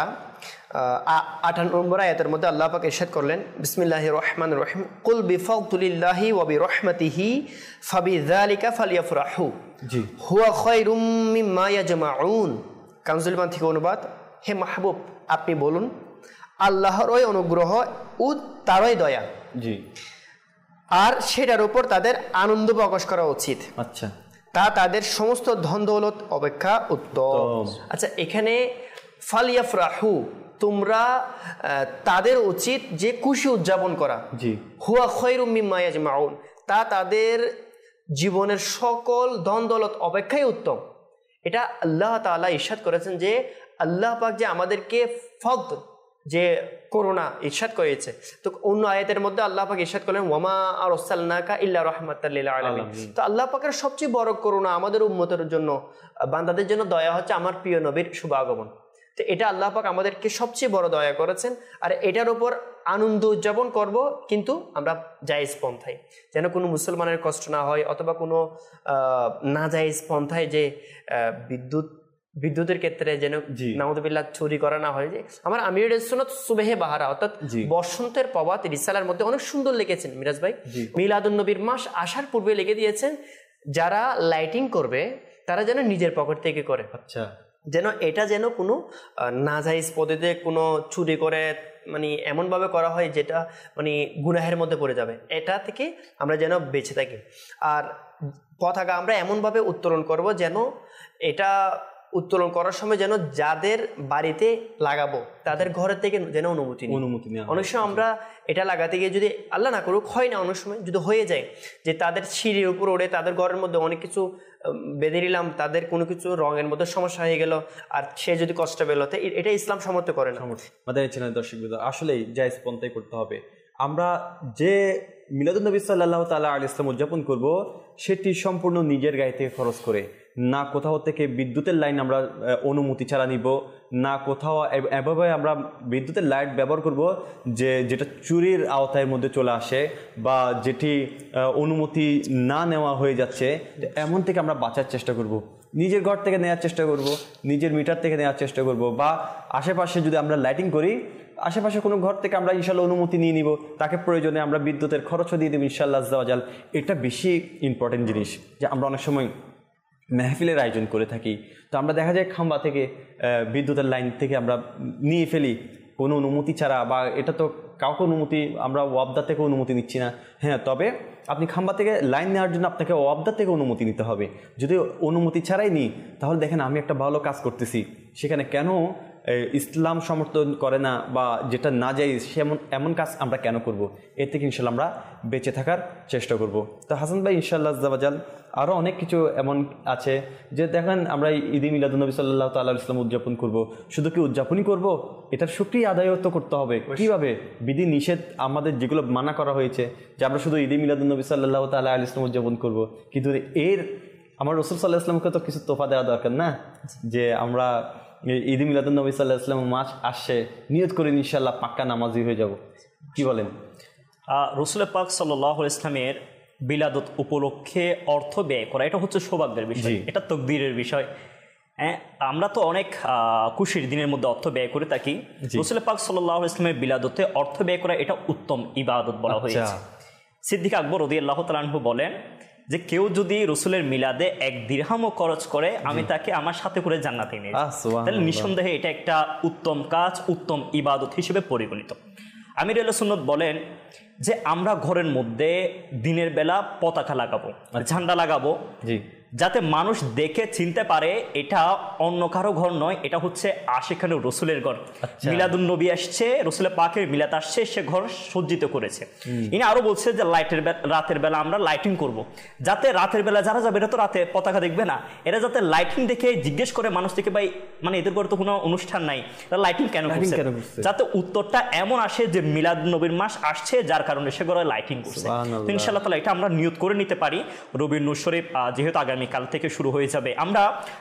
আঠান্ন নম্বর আয়াতের মধ্যে আল্লাহ পাক ইরশাদ করলেন, বিসমিল্লাহির রহমানির রহিম, কুল বিফাদলিল্লাহি ওয়া বিরহমাতিহি ফাবিযালিকা ফালইফরাহু হুয়া খায়রুম মিম্মা ইয়াজমাউন। কানজুল ইমান থেকে অনুবাদ, হে মাহবুব আপনি বলুন, আল্লাহর ওই অনুগ্রহ ও তারই দয়া, জি, আর সেটার উপর তাদের আনন্দ প্রকাশ করা উচিত।
আচ্ছা,
তা তাদের সমস্ত ধন দৌলত অপেক্ষা উত্তম। আচ্ছা, এখানে ফালিয়াফরাহু, তোমরা তাদের উচিত যে খুশি উদযাপন করা, জি, হুয়া খায়রুম মিম্মা ইয়াজমাউন, তা তাদের জীবনের সকল ধন দৌলত অপেক্ষাই উত্তম। এটা আল্লাহ তাআলা ইরশাদ করেছেন যে আল্লাহ পাক যে আমাদেরকে ফদ যে করোনা ইরশাদ করেছে, তো অন্য আয়াতের মধ্যে আল্লাহ পাক ইরশাদ করলেন ওয়ামা আরসালনাকা ইল্লা রাহমাতাল লিল আলামিন। তো আল্লাহ পাকের সবচেয়ে বড় করোনা আমাদের উম্মতের জন্য, বান্দাদের জন্য দয়া হচ্ছে আমার প্রিয় নবীর শুভ আগমন। তো এটা আল্লাহ পাক আমাদেরকে সবচেয়ে বড় দয়া করেছেন, আর এটার উপর আনন্দ উদযাপন করব, কিন্তু আমরা জায়েজ পন্থায়, যেন কোনো মুসলমানের কষ্ট না হয়, অথবা কোনো না জায়েজ পন্থায় যে বিদ্যুৎ বিদ্যুতের ক্ষেত্রে যেন নাউযুবিল্লাহ চুরি করা না হয়। যে আমার আমিরুল সুন্নাত সুবহে বাহারা, অর্থাৎ বসন্তের প্রভাত রিসালার মধ্যে অনেক সুন্দর লিখেছেন মিরাজ ভাই, মিলাদুন নবীর মাস আসার পূর্বে লিখে দিয়েছেন, যারা লাইটিং করবে তারা যেন নিজের পকেট থেকে করে। আচ্ছা, যেন এটা যেন কোনো নাজাইজ পদ্ধতিতে কোনো চুরি করে মানে এমনভাবে করা হয় যেটা মানে গুনাহের মধ্যে পড়ে যাবে, এটা থেকে আমরা যেন বেঁচে থাকি। আর পতাকা আমরা এমনভাবে উত্তোলন করব যেন এটা উত্তোলন করার সময় যেন যাদের বাড়িতে লাগাবো তাদের ঘরের থেকে যেন অনুমতি অনুমতি নেই। অনেক সময় আমরা এটা লাগাতে গিয়ে যদি আল্লাহ না করুক হয় না, অনেক সময় যদি হয়ে যায় যে তাদের সিঁড়ির উপর ওড়ে তাদের ঘরের মধ্যে অনেক কিছু বেঁধে নিলাম, তাদের কোনো কিছু রঙের মধ্যে সমস্যা হয়ে গেল, আর সে যদি কষ্ট পেল, তো এটা ইসলাম সমর্থ করে না।
আমাদের দর্শক আসলেই জায়েজ পন্থাই করতে হবে। আমরা যে মিলাদুন নবী সাল্লাল্লাহু তাআলা আলাইহি ওয়াসাল্লাম উদযাপন করব, সেটি সম্পূর্ণ নিজের গায়ে থেকে খরচ করে, না কোথাও থেকে বিদ্যুতের লাইন আমরা অনুমতি ছাড়া নিব, না কোথাও এভাবে আমরা বিদ্যুতের লাইট ব্যবহার করব যে যেটা চুরির আওতার মধ্যে চলে আসে বা যেটি অনুমতি না নেওয়া হয়ে যাচ্ছে, এমন থেকে আমরা বাঁচার চেষ্টা করব। নিজের ঘর থেকে নেওয়ার চেষ্টা করব, নিজের মিটার থেকে নেওয়ার চেষ্টা করব, বা আশেপাশে যদি আমরা লাইটিং করি আশেপাশে কোনো ঘর থেকে আমরা ইনশাল্লাহ অনুমতি নিয়ে নিব, তাকে প্রয়োজনে আমরা বিদ্যুতের খরচও দিয়ে দেবো ইনশাল্লাহ আজ্জা ওয়া জাল। এটা বেশি ইম্পর্টেন্ট জিনিস যে আমরা অনেক সময় মেহফিলের আয়োজন করে থাকি, তো আমরা দেখা যায় খাম্বা থেকে বিদ্যুতের লাইন থেকে আমরা নিয়ে ফেলি কোনো অনুমতি ছাড়া, বা এটা তো কাউকে অনুমতি, আমরা ওয়াবদা থেকে অনুমতি নিচ্ছি না। হ্যাঁ, তবে আপনি খাম্বা থেকে লাইন নেওয়ার জন্য আপনাকে ওয়াবদা থেকে অনুমতি নিতে হবে। যদি অনুমতি ছাড়াই নিই তাহলে দেখেন আমি একটা ভালো কাজ করতেছি, সেখানে কেন ইসলাম সমর্থন করে না, বা যেটা না যায় সেমন এমন কাজ আমরা কেন করব? এর থেকে ইনশাল্লাহ আমরা বেঁচে থাকার চেষ্টা করব। তো হাসান ভাই ইনশাআল্লাহ আজ্জা ওয়া জাল আরও অনেক কিছু এমন আছে যে দেখেন আমরা ঈদে মিলাদুন নবী সাল্লাল্লাহু তাআলা আলাইহি ওয়াসাল্লাম উদযাপন করব, শুধু কি উদযাপনই করব, এটার শুকরিয়া আদায় তো করতে হবে। কীভাবে? বিধি নিষেধ আমাদের যেগুলো মানা করা হয়েছে যে আমরা শুধু ঈদে মিলাদুন নবী সাল্লাল্লাহু তাআলা আলাইহি ওয়াসাল্লাম উদযাপন করব, কিন্তু এর আমার রাসূল সাল্লাল্লাহু আলাইহি ওয়াসাল্লামকে তো কিছু তোফা দেওয়া দরকার না, যে আমরা ঈদ মিলাদুন নবী সাল্লাল্লাহু আলাইহি ওয়াসাল্লাম মাস আসছে নিয়ত করে ইনশাআল্লাহ পাক্কা নামাজি হয়ে যাব। কি বলেন?
রাসূল পাক সাল্লাল্লাহু আলাইহি ওয়াসাল্লামের বিলাদত উপলক্ষে অর্থ ব্যয় করা এটা হচ্ছে সৌভাগ্যের বিষয়, এটা তাকদীরের বিষয়। হ্যাঁ, আমরা তো অনেক খুশির দিনের মধ্যে অর্থ ব্যয় করে থাকি। রাসূল পাক সাল্লাল্লাহু আলাইহি ওয়াসাল্লামের বিলাদতে অর্থ ব্যয় করা এটা উত্তম ইবাদত বলা হয়েছে। সিদ্দিক আকবর রাদিয়াল্লাহু তাআলা আনহু বলেন যে কেউ যদি রসুলের মিলাদে এক দিরহামও খরচ করে আমি তাকে আমার সাথে করে জান্নাতে নিয়ে যাই, তাহলে নিঃসন্দেহে এটা একটা উত্তম কাজ, উত্তম ইবাদত হিসেবে পরিগণিত। আমির আহলে সুন্নাত বলেন যে আমরা ঘরের মধ্যে দিনের বেলা পতাকা লাগাবো, ঝান্ডা লাগাবো, যাতে মানুষ দেখে চিনতে পারে এটা অন্য কারো ঘর নয়, এটা হচ্ছে আশিকানে রসুলের ঘর। মিলাদুন নবী আসছে, রসুলের পাকের মিলাদ আসছে, সে ঘর সজ্জিত করেছে। ইনি আরো বলছে যে লাইটের রাতের বেলা আমরা লাইটিং করব, যাতে রাতের বেলা যারা যাবে এটা তো রাতে পতাকা দেখবে না, এরা যাতে লাইটিং দেখে জিজ্ঞেস করে মানুষ থেকে ভাই মানে এদের ঘরে তো কোনো অনুষ্ঠান নাই, তারা লাইটিং কেন করছে, যাতে উত্তরটা এমন আসে যে মিলাদ নবীর মাস আসছে যার কারণে সে ঘরে লাইটিং করছে। তো ইনশাআল্লাহ তাআলা এটা আমরা নিয়ত করে নিতে পারি। রবিউল নূর শরীফ যেহেতু আগামী কাল থেকে শুরু হয়ে যাবে, আমরা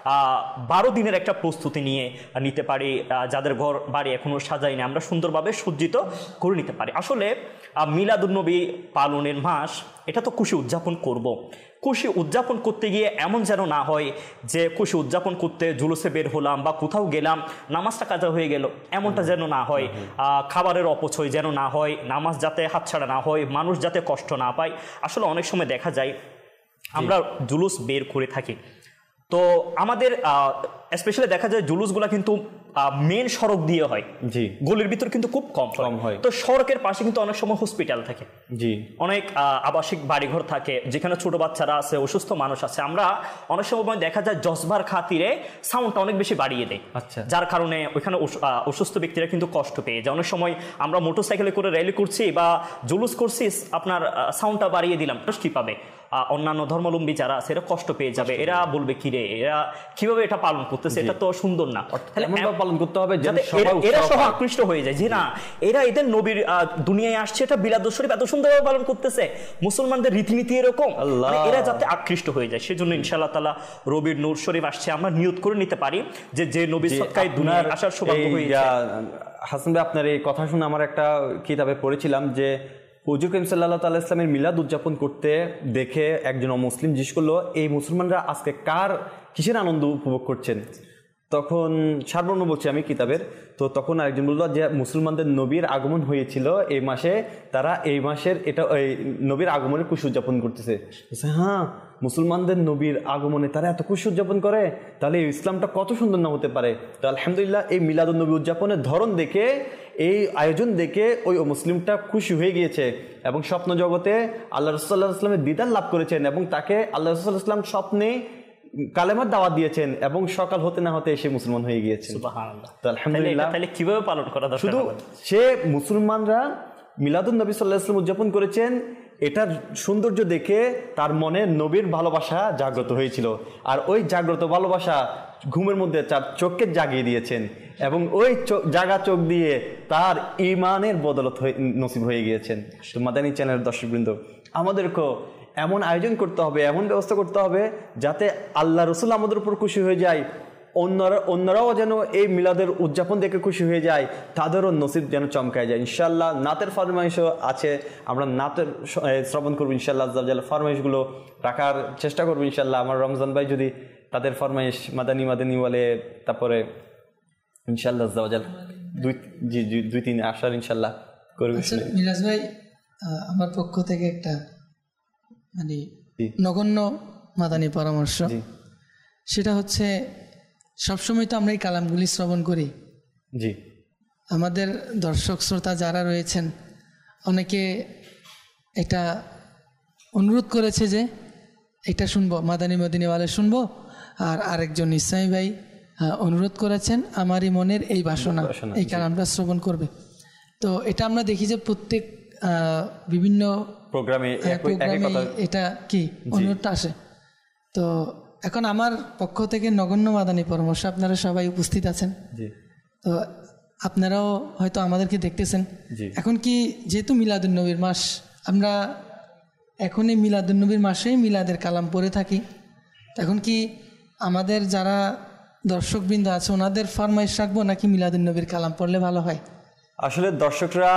বারো দিনের একটা প্রস্তুতি নিয়ে নিতে পারি। যাদের ঘর বাড়ি এখনো সাজায়নি আমরা সুন্দরভাবে সজ্জিত করে নিতে পারি। আসলে মিলাদুন্নবী পালনের মাস, এটা তো খুশি উদযাপন করব। খুশি উদযাপন করতে গিয়ে এমন যেন না হয় যে খুশি উদযাপন করতে জুলুসে বের হলাম বা কোথাও গেলাম নামাজটা কাজা হয়ে গেল, এমনটা যেন না হয়। খাবারের অপচয় যেন না হয়, নামাজ যাতে হাতছাড়া না হয়, মানুষ যাতে কষ্ট না পায়। আসলে অনেক সময় দেখা যায় আমরা জুলুস বের করে থাকি, তো আমাদের স্পেশালি দেখা যায় জুলুসগুলা কিন্তু মেন সড়ক দিয়ে হয়, জি, গলির ভিতর কিন্তু খুব কম কম হয়। তো সড়কের পাশে কিন্তু অনেক সময় হসপিটাল থাকে, জি, অনেক আবাসিক বাড়িঘর থাকে যেখানে ছোট বাচ্চারা আছে, অসুস্থ মানুষ আছে। আমরা অনেক সময় দেখা যায় জজবার খাতিরে সাউন্ডটা অনেক বেশি বাড়িয়ে দেয়, আচ্ছা, যার কারণে ওইখানে অসুস্থ ব্যক্তিরা কিন্তু কষ্ট পেয়ে যায়। অনেক সময় আমরা মোটরসাইকেলে করে র্যালি করছি বা জুলুস করছি, আপনার সাউন্ডটা বাড়িয়ে দিলাম, কি পাবে অন্যান্য ধর্মাবলম্বী যারা আছে এরা কষ্ট পেয়ে যাবে, এরা বলবে কি রে এরা কিভাবে এটা পালন করতেছে, এটা তো সুন্দর না। পালন করতে হবে যাতে এরা সব আকৃষ্ট হয়ে যায় যে না এরা এদের নবীর দুনিয়ায় আসছে, এটা বিলাদুল শরীফ এত সুন্দরভাবে পালন করতেছে, মুসলমানদের রীতিনীতি এরকম, এরা যাতে আকৃষ্ট হয়ে যায়। সেজন্য ইনশাআল্লাহ তাআলা রবির নূর শরীফ আসছে, আমরা নিয়ত করে নিতে পারি যে যে নবীর সদকায় দুনিয়ায় আসার সৌভাগ্য হয়েছে।
হাসান ভাই, আপনার এই কথা শুনে আমার একটা কিতাবে পড়েছিলাম যে হুজুর করিম সাল্লাল্লাহু তাআলা ইসলামের মিলাদ উদযাপন করতে দেখে একজন অমুসলিম জিজ্ঞেস করলো এই মুসলমানরা আজকে কার কিসের আনন্দ উপভোগ করছেন? তখন সারবর্ণ বলছি আমি কিতাবের, তো তখন আরেকজন বললো যে মুসলমানদের নবীর আগমন হয়েছিল এই মাসে, তারা এই মাসের এটা এই নবীর আগমনের খুশি উদযাপন করতেছে। হ্যাঁ, মুসলমানদের নবীর আগমনে তারা এত খুশি উদযাপন করে, তাহলে ইসলামটা কত সুন্দর না হতে পারে। তো আলহামদুলিল্লাহ এই মিলাদুন নবী উদযাপনের ধরন দেখে, এই আয়োজন দেখে ওই মুসলিমটা খুশি হয়ে গিয়েছে এবং স্বপ্ন জগতে আল্লাহ রাসূল সাল্লাল্লাহু আলাইহি ওয়াসাল্লামের দিদার লাভ করেছেন এবং তাকে আল্লাহ রাসূল সাল্লাল্লাহু আলাইহি ওয়াসাল্লাম স্বপ্নে কালেমার দাওয়াত দিয়েছেন এবং সকাল হতে না হতে সে মুসলমান হয়ে গিয়েছে। সুবহানাল্লাহ। তো আলহামদুলিল্লাহ, তাহলে কিভাবে পালন করা দরকার? শুধু সে মুসলমানরা মিলাদুন নবী সাল্লাল্লাহু আলাইহি ওয়াসাল্লাম উদযাপন করেছেন, এটার সৌন্দর্য দেখে তার মনে নবীর ভালোবাসা জাগ্রত হয়েছিল, আর ওই জাগ্রত ভালোবাসা ঘুমের মধ্যে তার চোখকে জাগিয়ে দিয়েছেন এবং ওই জাগা চোখ দিয়ে তার ইমানের বদলত নসিব হয়ে গিয়েছেন। তো মাদানী চ্যানেলের দর্শকবৃন্দ, আমাদেরকেও এমন আয়োজন করতে হবে, এমন ব্যবস্থা করতে হবে যাতে আল্লাহ রসুল আমাদের উপর খুশি হয়ে যায়, অন্যরা অন্যরাও যেন এই মিলাদের উদযাপন দেখে খুশি হয়ে যায়, তাদেরও নসিব যেন চমকায় যায়। ইনশাল্লাহ নাতের ফরমাইশও আছে, আমরা নাতের শ্রবণ করবো ইনশাল্লাহ, ফরমাইশগুলো রাখার চেষ্টা করবো ইনশাল্লাহ। আমার রমজান ভাই যদি তাদের ফরমাইশ মাদানী মাদানী বলে, তারপরে ইনশাল্লাহ দুই জি দুই তিন আসার ইনশাল্লাহ করবো।
মিরাজ ভাই, আমার পক্ষ থেকে একটা মানে নগণ্য মাদানী পরামর্শ, সেটা হচ্ছে সবসময় তো আমরা এই কালামগুলি শ্রবণ করি, জি, আমাদের দর্শক শ্রোতা যারা রয়েছেন অনেকে এটা অনুরোধ করেছে যে এটা শুনবো, মাদানী মদিনীওয়ালা শুনবো, আর আরেকজন ইসলামী ভাই অনুরোধ করেছেন আমারই মনের এই বাসনা এই কালামটা শ্রবণ করবে। তো এটা আমরা দেখি যে প্রত্যেক বিভিন্ন প্রোগ্রামে এটা কি অনুরোধটা আসে। তো এখন আমার পক্ষ থেকে নগণ্য মাদানী পরামর্শ, আপনারা সবাই উপস্থিত আছেন, তো আপনারাও হয়তো আমাদেরকে দেখতেছেন। এখন কি যেহেতু মিলাদুন্নবীর মাস, আমরা এখন এই মিলাদুন্নবীর মাসেই মিলাদের কালাম পড়ে থাকি, এখন কি আমাদের যারা দর্শকবৃন্দ আছে ওনাদের ফরমাইশ রাখবো নাকি মিলাদুন্নবীর কালাম পড়লে ভালো হয়?
আসলে দর্শকরা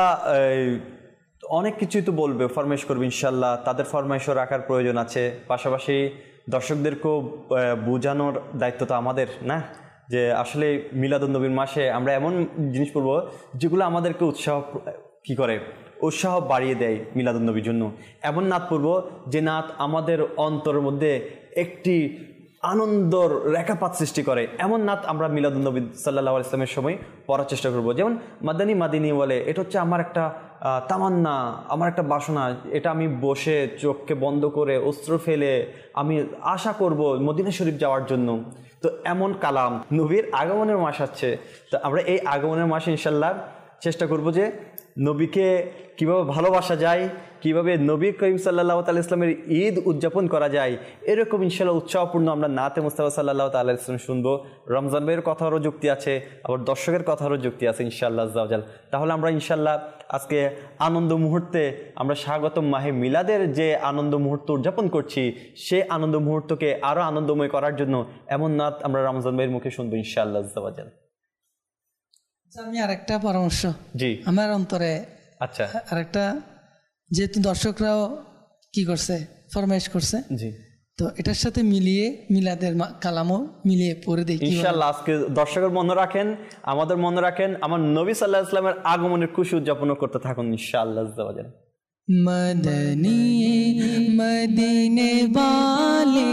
অনেক কিছুই তো বলবে, ফরমাইশ করবে ইনশাল্লাহ, তাদের ফরমাইশও রাখার প্রয়োজন আছে। পাশাপাশি দর্শকদেরকেও বোঝানোর দায়িত্ব তো আমাদের, না? যে আসলে মিলাদুন্নবীর মাসে আমরা এমন জিনিস পড়ব যেগুলো আমাদেরকে উৎসাহ কি করে, উৎসাহ বাড়িয়ে দেয় মিলাদুন্নবীর জন্য। এমন নাত পড়ব যে নাত আমাদের অন্তরের মধ্যে একটি আনন্দর রেখাপাত সৃষ্টি করে, এমন নাত আমরা মিলাদুন্নবী সাল্লাল্লাহু আলাইহি ওয়াসাল্লামের সময় পড়ার চেষ্টা করব। যেমন মাদানী মাদিনী বলে, এটা হচ্ছে আমার একটা তামান্না, আমার একটা বাসনা, এটা আমি বসে চোখকে বন্ধ করে অস্ত্র ফেলে আমি আশা করব মদিনা শরীফ যাওয়ার জন্য। তো এমন কালাম নবীর আগমনের মাস আছে, তো আমরা এই আগমনের মাসে ইনশাল্লাহ চেষ্টা করব যে নবীকে কিভাবে ভালোবাসা যায়, কিভাবে নবী করিম সাল্লাল্লাহু তাআলা ইসলামের ঈদ উদযাপন করা যায়, এরকম ইনশাল্লাহ উৎসাহপূর্ণ আমরা নাতে মুস্তাফা সাল্লাল্লাহু তাআলা ইসলাম শুনবো। রমজান ভাইয়ের কথারও যুক্তি আছে, আবার দর্শকের কথারও যুক্তি আছে ইনশাআল্লাহ আজ্জা ওয়া জাল। তাহলে আমরা ইনশাল্লাহ আজকে আনন্দ মুহূর্তে আমরা স্বাগতম মাহে মিলাদের যে আনন্দ মুহূর্ত উদযাপন করছি, সে আনন্দ মুহূর্তকে আরও আনন্দময় করার জন্য এমন নাত আমরা রমজান ভাইয়ের মুখে শুনবো ইনশাআল্লাহ আজ্জা ওয়া জাল।
আমি আরেকটা পরামর্শ,
জি
আমার অন্তরে
আচ্ছা
আরেকটা, যেহেতু দর্শকরাও কি করছে ফরমাইশ করছে,
জি,
তো এটার সাথে মিলিয়ে মিলাদের কালামও মিলিয়ে পড়ে দেখি
ইনশাআল্লাহ। আজকে দর্শকের মনে রাখেন, আমাদের মনে রাখেন, আমার নবী সাল্লাল্লাহু আলাইহি ওয়াসাল্লামের আগমনের খুশি উদযাপন করতে থাকুন ইনশাআল্লাহ আজ্জা ওয়া জাল।
মদনী মদিনে वाले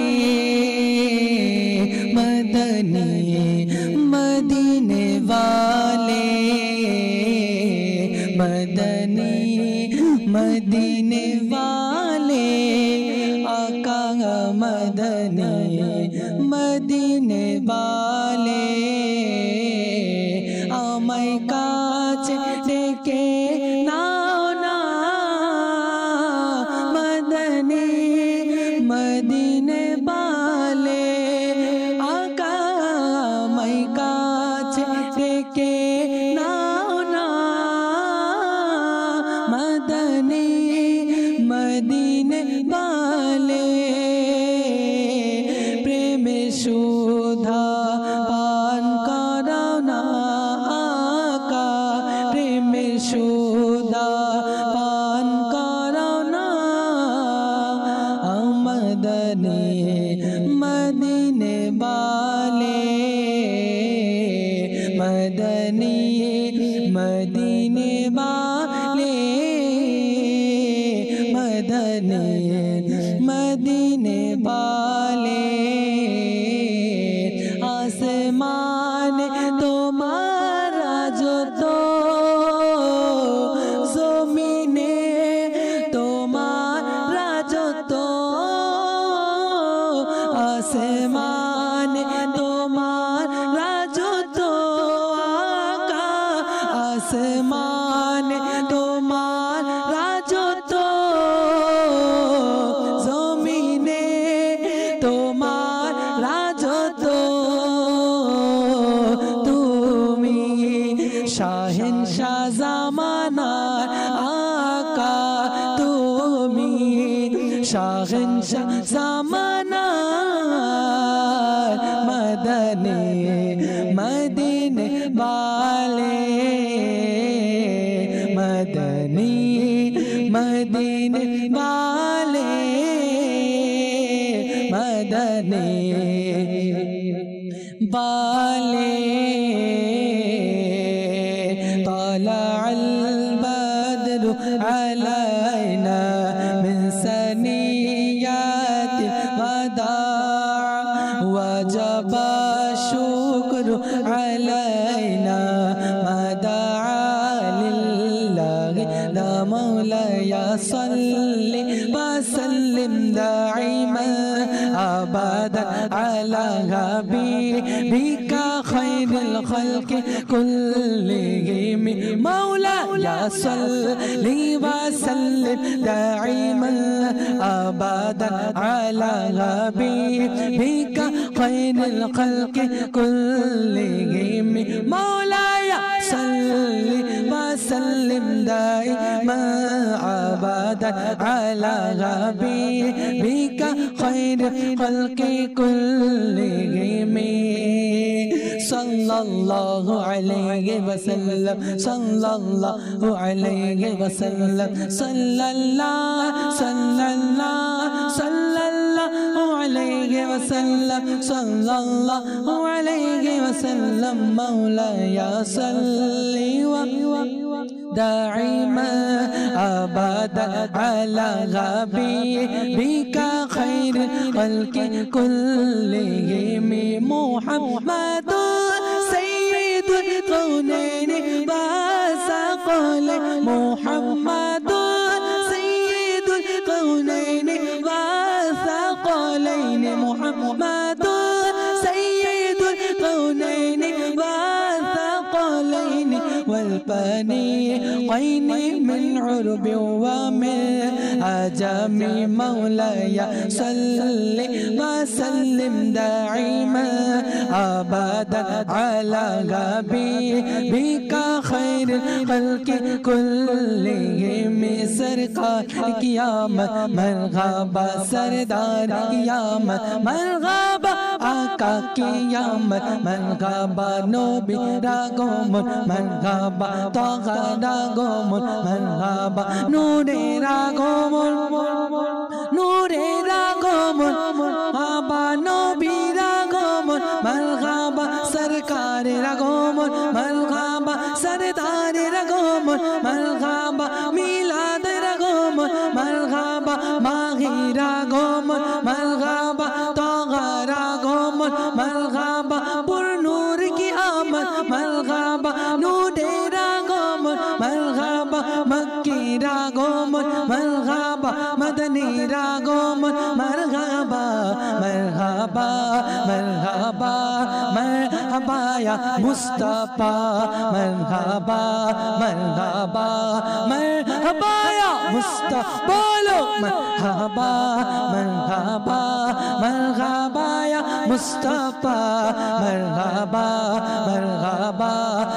মদনী মদিনে वाले मदनी मदीने वाले आका मदनी मदीने वाले आमाय काछे डेके नाओ ना मदनी मदीने वाले आका आमाय काछे डेके नाओ ना मदनी मदीने वाले प्रेम सुधा पान कराओ ना आका प्रेम सुधा पान कराओ ना मदनी मदीने वाले मदनी मदीने वाले मदनी मदीने वाले आसमान तुम्हारा जो तो ज़मीने तुम्हारा जो तो आसमान तुम्हारा जो तो आका आसमान तुम्हारा जो तो ज़मीने तुम्हारा जो तो तुमी शाहिनशाह ज़माना आका तुमी शाहिनशाह ज़माना मदनी मदीने वाले मदनी मदीने वाले मदनी वाले طلع البدر علينا من ثنيات الوداع وجب الشكر علينا ما دعا لله لا مولاي صل وسلم دائما أبدا على حبيبك خير الخلق كلهم مولاي صل وسلم دائما أبدا على حبيبك خير الخلق كلهم مولاي صل وسلم دائما أبدا على حبيبك خير الخلق كلهم صلى الله عليه وسلم صلى الله عليه وسلم صلى الله صلى الله صلى الله عليه وسلم صلى الله عليه وسلم مولاي صل دائما أبدا على حبيبك خير الخلق كلهم محمد سيد الكونين والثقلين محمد سيد الكونين والثقلين محمد سيد الكونين والثقلين والبنين من عرب ومن عجم مولاي صل وسلم دائما أبدا على حبيبك خير الخلق كلهم سرقار قیامت مرحبا سردار قیامت مرحبا آقا قیامت مرحبا نبی راگمون مرحبا طاقا راگمون مرحبا نور راگمون نور راگمون مرحبا نبی راگمون مرحبا سرکار راگمون مرحبا سردار راگمون مرحبا میلاد راگمون مرحبا ماهی راگمون مرحبا طاقا راگمون مرحبا پر نور کی آمد مرحبا نور راگمون مرحبا مکی راگمون مرحبا مدنی راگمون مرحبا مرحبا مرحبا مرحبا یا مصطفی مرحبا مرحبا مرحبا یا مصطفی بولو مرحبا مرحبا مرحبا یا مصطفی مرحبا مرحبا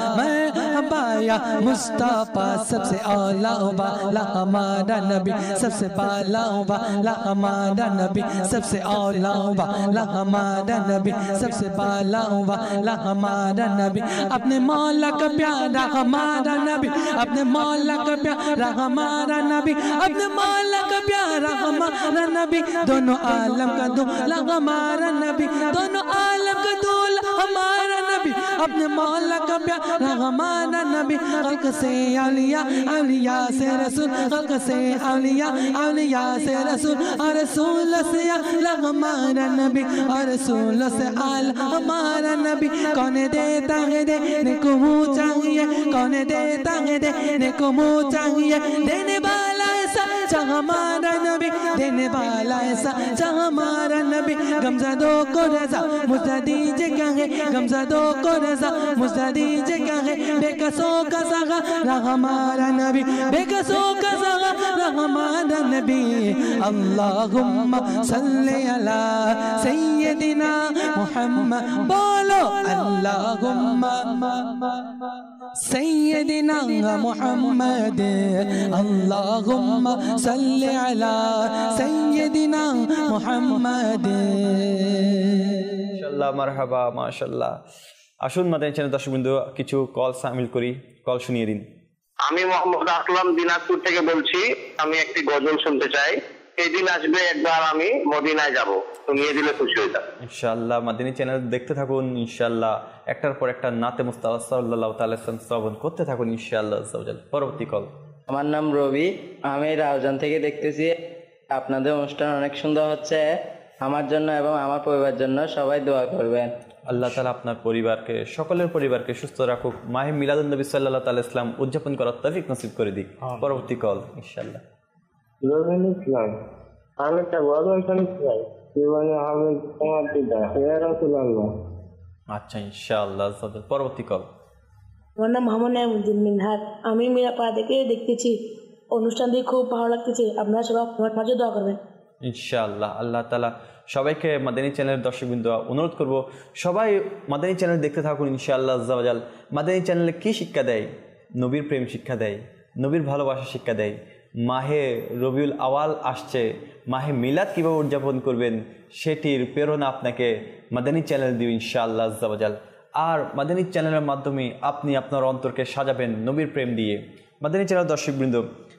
مرحبا یا مصطفی सबसे आला वाला हमारा नबी सबसे बाला वाला हमारा नबी सबसे आला वाला हमारा नबी सबसे बाला वाला हमारा नबी अपने मौला का प्यारा हमारा नबी अपने मौला का प्यारा हमारा नबी अपने मौला का प्यारा हमारा नबी दोनों आलम का दूल्हा हमारा नबी दोनों आलम का दूल्हा हमारा नबी अपने मौला का प्यारा हमारा नबी खल्क से औलिया औलिया से रसूल खल्क से औलिया औलिया से रसूल और रसूल से आला हमारा नबी और रसूल से आला हमारा नबी कौन देता है देने को मुँह चाहिए कौन देता है देने को मुँह चाहिए देने वाला ऐसा चाह हमारा नबी देने वाला ऐसा चाह हमारा नबी गमज़दों को रज़ा मुझे दीजिए कहे गमज़दों को रज़ा मुझे दीजिए कहे बेकसों का सहारा हमारा नबी बेकसों का सहारा हमारा नबी अल्लाहुम्मा सल्ली अला सय्यदिना मुहम्मद बोलो अल्लाहुम्मा सय्यदिना मुहम्मद अल्लाहुम्मा सल्ली अला सय्यदिना मुहम्मद
মাশাআল্লাহ মারহাবা মাশাআল্লাহ। আসুন মাদানী চ্যানেল দর্শকবৃন্দ কিছু কল শামিল করি, কল শুনিয়ে দিন।
আমি মোহাম্মদ আসলাম দিনাজপুর থেকে বলছি, আমি একটি গজল শুনতে চাই। এই দিন আসবে একবার আমি মদিনায় যাব, শুনিয়ে দিলে খুশি হয়ে যাব
ইনশাআল্লাহ। মাদানী চ্যানেল দেখতে থাকুন ইনশাআল্লাহ, একটার পর একটা নাতে মুস্তাফা সাল্লাল্লাহু তাআলা শ্রবণ করতে থাকুন ইনশাআল্লাহ। পরবর্তী কল।
আমার নাম রবি, আমি রাউজান থেকে দেখতেছি। আপনাদের অনুষ্ঠান অনেক সুন্দর হচ্ছে, আমার জন্য এবং আমার পরিবারের জন্য সবাই দোয়া করবেন।
আল্লাহ তাআলা আপনার পরিবারকে, সকলের পরিবারকে সুস্থ রাখুক, মাহে মিলাদুন নবী সাল্লাল্লাহু তাআলা ইসলাম উদযাপন করার তৌফিক নসিব করে দিক। পরবর্তী কল ইনশাআল্লাহ।
আমি একটা গজল শুনতে চাই, জীবনে হবে তোমার দিদা ইয়া রাসূলুল্লাহ।
আচ্ছা ইনশাআল্লাহ। পরবর্তী কল।
আমার নাম মোহাম্মদ নাইমুদ্দিন মিনহাজ, আমি মিরাপাড়া থেকে দেখতেছি। অনুষ্ঠানটি খুব ভালো লাগতেছে, আপনারা সবাই আমার মাঝে দোয়া করবেন
ইনশাআল্লাহ। আল্লাহ তাআলা সবাইকে মাদানী চ্যানেলের দর্শকবৃন্দ অনুরোধ করব, সবাই মাদানী চ্যানেল দেখতে থাকুন ইনশাআল্লাহ আজ্জা ওয়া জাল। মাদানী চ্যানেলে কী শিক্ষা দেয়? নবীর প্রেম শিক্ষা দেয়, নবীর ভালোবাসা শিক্ষা দেয়। মাহে রবিউল আওয়াল আসছে, মাহে মিলাদ কীভাবে উদযাপন করবেন সেটির প্রেরণা আপনাকে মাদানী চ্যানেল দিও ইনশাআল্লাহ আজ্জা ওয়া জাল। আর মাদানী চ্যানেলের মাধ্যমে আপনি আপনার অন্তরকে সাজাবেন নবীর প্রেম দিয়ে। মাদানী চ্যানেল দর্শকবৃন্দ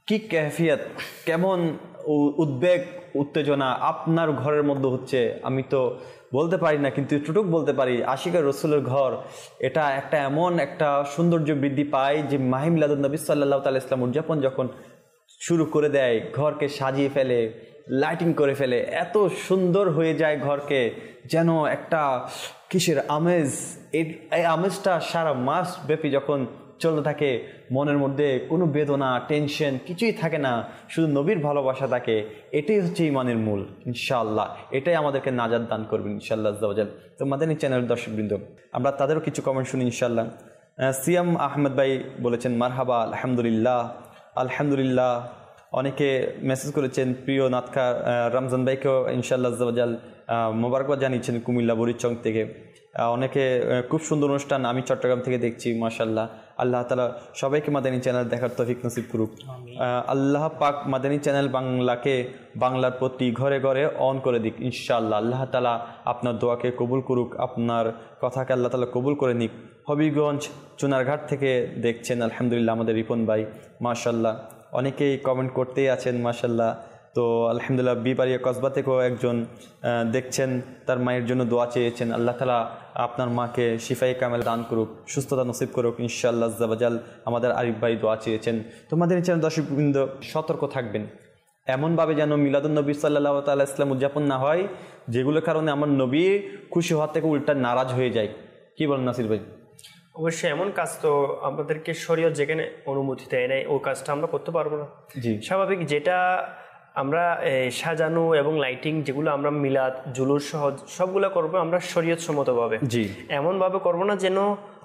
কি ক্যাফিয়াত, কেমন উদ্বেগ উত্তেজনা আপনার ঘরের মধ্যে হচ্ছে আমি তো বলতে পারি না, কিন্তু টুটুক বলতে পারি আশিকের রসুলের ঘর এটা একটা এমন একটা সৌন্দর্য বৃদ্ধি পায় যে মাহে মিলাদুন নবী সাল্লাল্লাহু তাআলা ইসলাম উদযাপন যখন শুরু করে দেয়, ঘরকে সাজিয়ে ফেলে, লাইটিং করে ফেলে, এত সুন্দর হয়ে যায় ঘরকে, যেন একটা কিসের আমেজ। এই আমেজটা সারা মাস ব্যাপী যখন চলতে থাকে, মনের মধ্যে কোনো বেদনা টেনশন কিছুই থাকে না, শুধু নবীর ভালোবাসা থাকে। এটাই হচ্ছে ইমানের মূল। ইনশাআল্লাহ এটাই আমাদেরকে নাজাত দান করবেন ইনশাআল্লাহ আজ্জা ওয়া জাল। তো মাদানী চ্যানেলের দর্শকবৃন্দ, আমরা তাদেরও কিছু কমেন্ট শুনি ইনশাআল্লাহ। সিয়াম আহমেদ ভাই বলেছেন মারহাবা, আলহামদুলিল্লাহ আলহামদুলিল্লাহ। অনেকে মেসেজ করেছেন, প্রিয় নাতখা রমজান ভাইকেও ইনশাআল্লাহ আজ্জা ওয়া জাল মোবারকবাদ জানিয়েছেন কুমিল্লা বরিচং থেকে। অনেকে খুব সুন্দর অনুষ্ঠান আমি চট্টগ্রাম থেকে দেখছি, মাশাআল্লাহ। আল্লাহ তাআলা সবাইকে মাদানী চ্যানেল দেখার তৌফিক নসিব করুক। আল্লাহ পাক মাদানী চ্যানেল বাংলাকে বাংলার প্রতি ঘরে ঘরে অন করে দিক ইনশাআল্লাহ। আল্লাহ তাআলা আপনার দোয়াকে কবুল করুক, আপনার কথাকে আল্লাহ তাআলা কবুল করে নিক। হবিগঞ্জ চুনারঘাট থেকে দেখছেন আলহামদুলিল্লাহ আমাদের রিপন ভাই, মাশাআল্লাহ। অনেকেই কমেন্ট করতেই আছেন মাশাআল্লাহ। তো আলহামদুলিল্লাহ বিপারিয়া কসবা থেকেও একজন দেখছেন, তার মায়ের জন্য দোয়া চেয়েছেন। আল্লাহ তাআলা আপনার মাকে শিফাই কামেল দান করুক, সুস্থতা নসিব করুক ইনশাআল্লাহ আজ্জা ওয়া জাল। আমাদের আরিফ ভাই দোয়া চেয়েছেন। তোমাদের চ্যানেল দর্শকবৃন্দ সতর্ক থাকবেন, এমনভাবে যেন মিলাদুন নবী সাল্লাল্লাহু তাআলা ইসলাম উদযাপন না হয় যেগুলোর কারণে আমার নবী খুশি হওয়ার থেকে উল্টা নারাজ হয়ে যায়। কি বলেন নাসির ভাই?
অবশ্যই এমন কাজ তো আমাদেরকে শরীয়ত যেখানে অনুমতি দেয় নাই ওই কাজটা আমরা করতে পারবো না।
জি
স্বাভাবিক, যেটা আমরা সাজানো এবং লাইটিং যেগুলো আমরা মিলাদ জুলুস সহ সবগুলো করবো আমরা শরীয়ত সম্মতভাবে।
জি
এমনভাবে করবো না যেন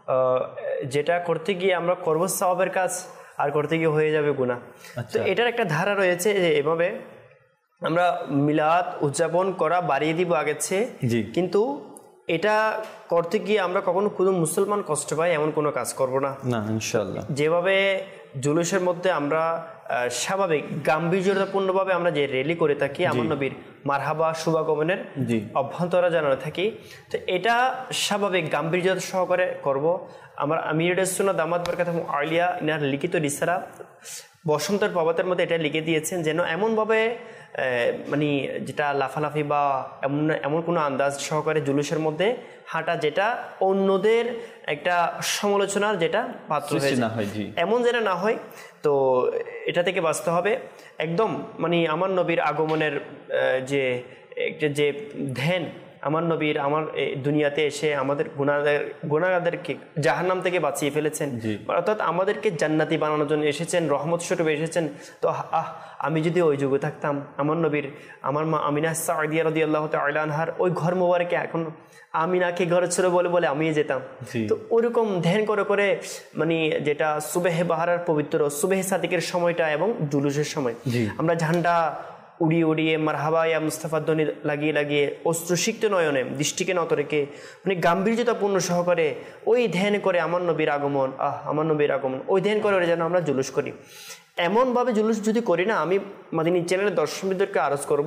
যেটা করতে গিয়ে আমরা করবো সওয়াবের কাজ আর করতে গিয়ে হয়ে যাবে গুনাহ। তো এটার একটা ধারা রয়েছে যে এভাবে আমরা মিলাদ উদযাপন করা বাড়িয়ে দিব আগের চেয়ে, কিন্তু এটা করতে গিয়ে আমরা কখনো কোনো মুসলমান কষ্ট পাই এমন কোনো কাজ করব না
না ইনশাআল্লাহ।
যেভাবে জুলুসের মধ্যে আমরা স্বাভাবিক গাম্ভীর্যপূর্ণভাবে আমরা যে র্যালি করে থাকি আমার নবীর মারহাবা শুভাগমনের অভ্যন্তরা জানানো থাকি, তো এটা স্বাভাবিক গাম্ভীর্য সহকারে করব। আমার আমির সুন্নাত দামাত বরকাত আলিয়া ইনার লিখিত রিসালা বসন্তের প্রভাতের মধ্যে এটা লিখে দিয়েছেন যেন এমনভাবে মানে যেটা লাফালাফি বা এমন এমন কোনো আন্দাজ সহকারে জুলুসের মধ্যে হাঁটা যেটা অন্যদের একটা সমালোচনার যেটা পাত্র হয়ে যায়, এমন যেন না হয়। তো এটা থেকে বাঁচতে হবে একদম মানে আমার নবীর আগমনের যে একটা যে ধ্যান, আমার নবীর আমার দুনিয়াতে এসে আমাদের গুনাহগার গুনাহগারদেরকে জাহান্নাম থেকে বাঁচিয়ে ফেলেছেন, অর্থাৎ আমাদেরকে জান্নাতি বানানোর জন্য এসেছেন, রহমত স্বরূপে এসেছেন। তো আহ আমি যদি ওই যুগে থাকতাম, আমার নবীর আমার মা আমিনা সাদিয়া রাদিয়াল্লাহু তাআলা আনহার ওই ঘর মোবারকে এখন আমিনাকে ঘরে ছিল বলে বলে আমি যেতাম। তো ওইরকম ধ্যান করে করে মানে যেটা সুবেহে বাহারার পবিত্র সুবেহে সাদিকের সময়টা এবং জুলুসের সময় আমরা ঝান্ডা উড়িয়ে উড়িয়ে মারহাবা ইয়া মুস্তাফা ধ্বনি লাগিয়ে লাগিয়ে অশ্রুসিক্ত নয়নে দৃষ্টিকে নত রেখে মানে গাম্ভীর্যতাপূর্ণ সহকারে ওই ধ্যান করে আমার নবীর আগমন আহ আমার নবীর আগমন ওই ধ্যান করে যেন আমরা জুলুস করি। এমনভাবে জুলুস যদি করি না, আমি মাদিনী চ্যানেলের দর্শকদেরকে আরজ করব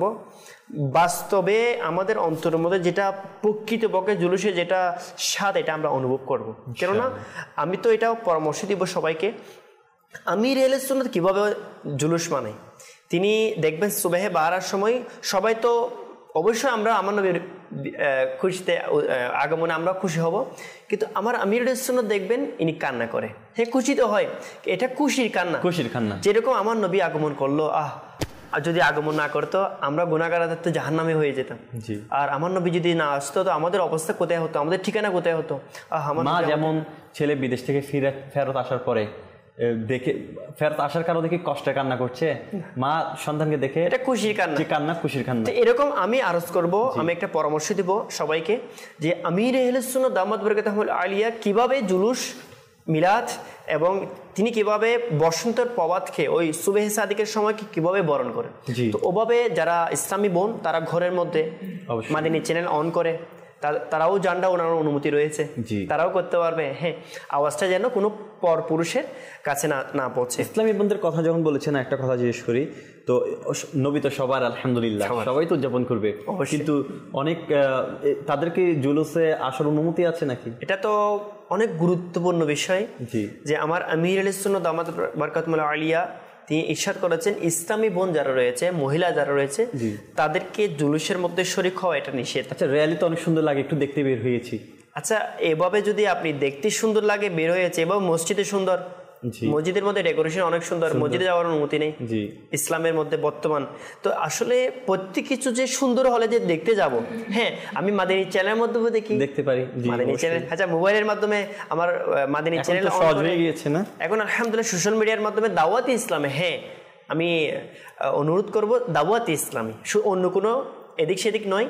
বাস্তবে আমাদের অন্তরের মধ্যে যেটা প্রকৃতপক্ষে জুলুসে যেটা স্বাদ এটা আমরা অনুভব করব। কেননা আমি তো এটাও পরামর্শ দিব সবাইকে, আমির আহলে সুন্নাত কীভাবে জুলুস মানায় তিনি দেখবেন সুবহে বারার সময় সবাই তো অবশ্যই আমরা আমার নবীর খুশিতে আগমনে আমরা খুশি হব, কিন্তু আমার আমির আহলে সুন্নাত দেখবেন ইনি কান্না করে। হ্যাঁ খুশি তো হয়, এটা খুশির কান্না, খুশির কান্না। যেরকম আমার নবী আগমন করলো আহ আর যদি আগমন না করতো আমরা গুনাহগারদের তো জাহান্নামে হয়ে যেতাম, আর আমার নবী যদি না আসতো তো আমাদের অবস্থা কোথায় হতো, আমাদের ঠিকানা কোথায় হতো। আহ আমার
মা যেমন ছেলে বিদেশ থেকে ফিরে ফেরত আসার পরে দেখে ফেরত আসার কারণে কি কষ্টে কান্না করছে, মা সন্তানকে দেখে
এটা খুশির কান্না,
কান্না খুশির কান্না।
এরকম আমি আরজ করব, আমি একটা পরামর্শ দিব সবাইকে যে আমির আহলে সুন্নাত দামাত বরকাতুহু আলিয়া কিভাবে জুলুস মিলাদ এবং তিনি কিভাবে বসন্তের প্রবাদকে ওই সুবহে সাদিকের সময় কিভাবে বরণ করে। তো ওভাবে যারা ইসলামী বোন তারা ঘরের মধ্যে মাদিনী চ্যানেল অন করে তারাও জানটা ওনার অনুমতি রয়েছে, তারাও করতে পারবে। হ্যাঁ আওয়াজটা যেন কোনো পর পুরুষের কাছে না না পৌঁছে।
ইসলামী বন্ধুদের কথা যখন বলেছেন একটা কথা জিজ্ঞেস করি, তো নবী তো সবার আলহামদুলিল্লাহ সবাই তো উদযাপন করবে, কিন্তু অনেক তাদেরকে জুলুসে আসার অনুমতি আছে নাকি?
এটা তো অনেক গুরুত্বপূর্ণ বিষয় যে আমার আমির আহলে সুন্নাত দামাত বরকাতুহু আলিয়া তিনি ইরশাদ করেছেন ইসলামী বোন যারা রয়েছে, মহিলা যারা রয়েছে, তাদেরকে জুলুসের মধ্যে শরীক হওয়া এটা নিষেধ।
আচ্ছা, র্যালি তো অনেক সুন্দর লাগে, একটু দেখতে বের হয়েছি।
আচ্ছা, এভাবে যদি আপনি দেখতে সুন্দর লাগে, বের হয়েছে, এবং মসজিদে সুন্দর, মসজিদের মধ্যে ডেকোরেশন অনেক সুন্দর, মসজিদে যাওয়ার অনুমতি নেই ইসলামের মধ্যে বর্তমান। তো আসলে প্রত্যেক কিছু যে সুন্দর হলে যে দেখতে যাব, হ্যাঁ আমি মাদানী চ্যানেলের মাধ্যমে দেখি, দেখতে পারি মাদানী চ্যানেল। আচ্ছা, মোবাইলের মাধ্যমে আমার মাদানী চ্যানেল সহজ হয়ে গিয়েছে না এখন আলহামদুলিল্লাহ। সোশ্যাল মিডিয়ার মাধ্যমে দাওয়াতে ইসলামে, হ্যাঁ আমি অনুরোধ করব দাওয়াতে ইসলামী, অন্য কোনো এদিক সেদিক নয়,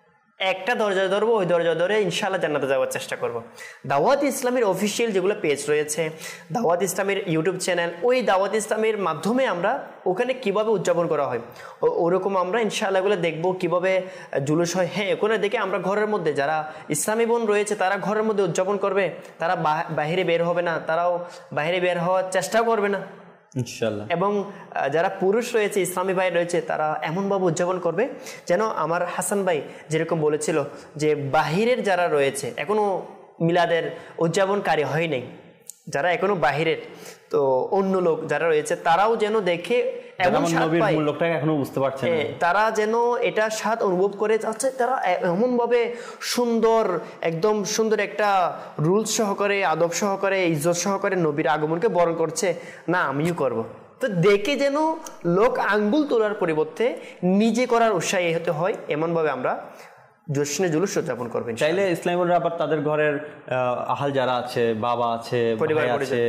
একটা দরজা ধরবো, ওই দরজা ধরে ইনশাআল্লাহ জান্নাতে যাওয়ার চেষ্টা করব। দাওয়াত ইসলামের অফিসিয়াল যেগুলো পেজ রয়েছে, দাওয়াত ইসলামের ইউটিউব চ্যানেল, ওই দাওয়াত ইসলামের মাধ্যমে আমরা ওখানে কিভাবে উদযাপন করা হয় ওরকম আমরা ইনশাআল্লাহ এগুলো দেখবো, কিভাবে জুলুস হয়। হ্যাঁ, ওখানে দেখে আমরা ঘরের মধ্যে যারা ইসলামী বোন রয়েছে তারা ঘরের মধ্যে উদযাপন করবে, তারা বাহিরে বের হবে না, তারাও বাহিরে বের হওয়ার চেষ্টাও করবে না ইনশাআল্লাহ। এবং যারা পুরুষ রয়েছে, ইসলামী ভাই রয়েছে, তারা এমনভাবে উদযাপন করবে যেন আমার হাসান ভাই যেরকম বলেছিল যে বাহিরের যারা রয়েছে এখনো মিলাদের উদযাপনকারী হয় নাই, যারা এখনো বাহিরের, তো অন্য লোক যারা রয়েছে তারাও যেন দেখে এমন স্বাদ পায়, এখনো বুঝতে পারছে না, তারা যেন এটা স্বাদ অনুভব করে যাচ্ছে, তারা এমন ভাবে সুন্দর, একদম সুন্দর একটা রুলস সহকারে, আদব সহকারে, ইজ্জত সহকারে নবীর আগমনকে বরণ করছে, না আমিও করব। তো দেখে যেন লোক আঙ্গুল তোলার পরিবর্তে নিজে করার উৎসাহী হতে হয়, এমনভাবে আমরা জশ্নে জুলুস উদযাপন করবেন।
চাইলে ইসলামীরা আবার তাদের ঘরের আহাল যারা আছে, বাবা আছে, পরিবার আছে,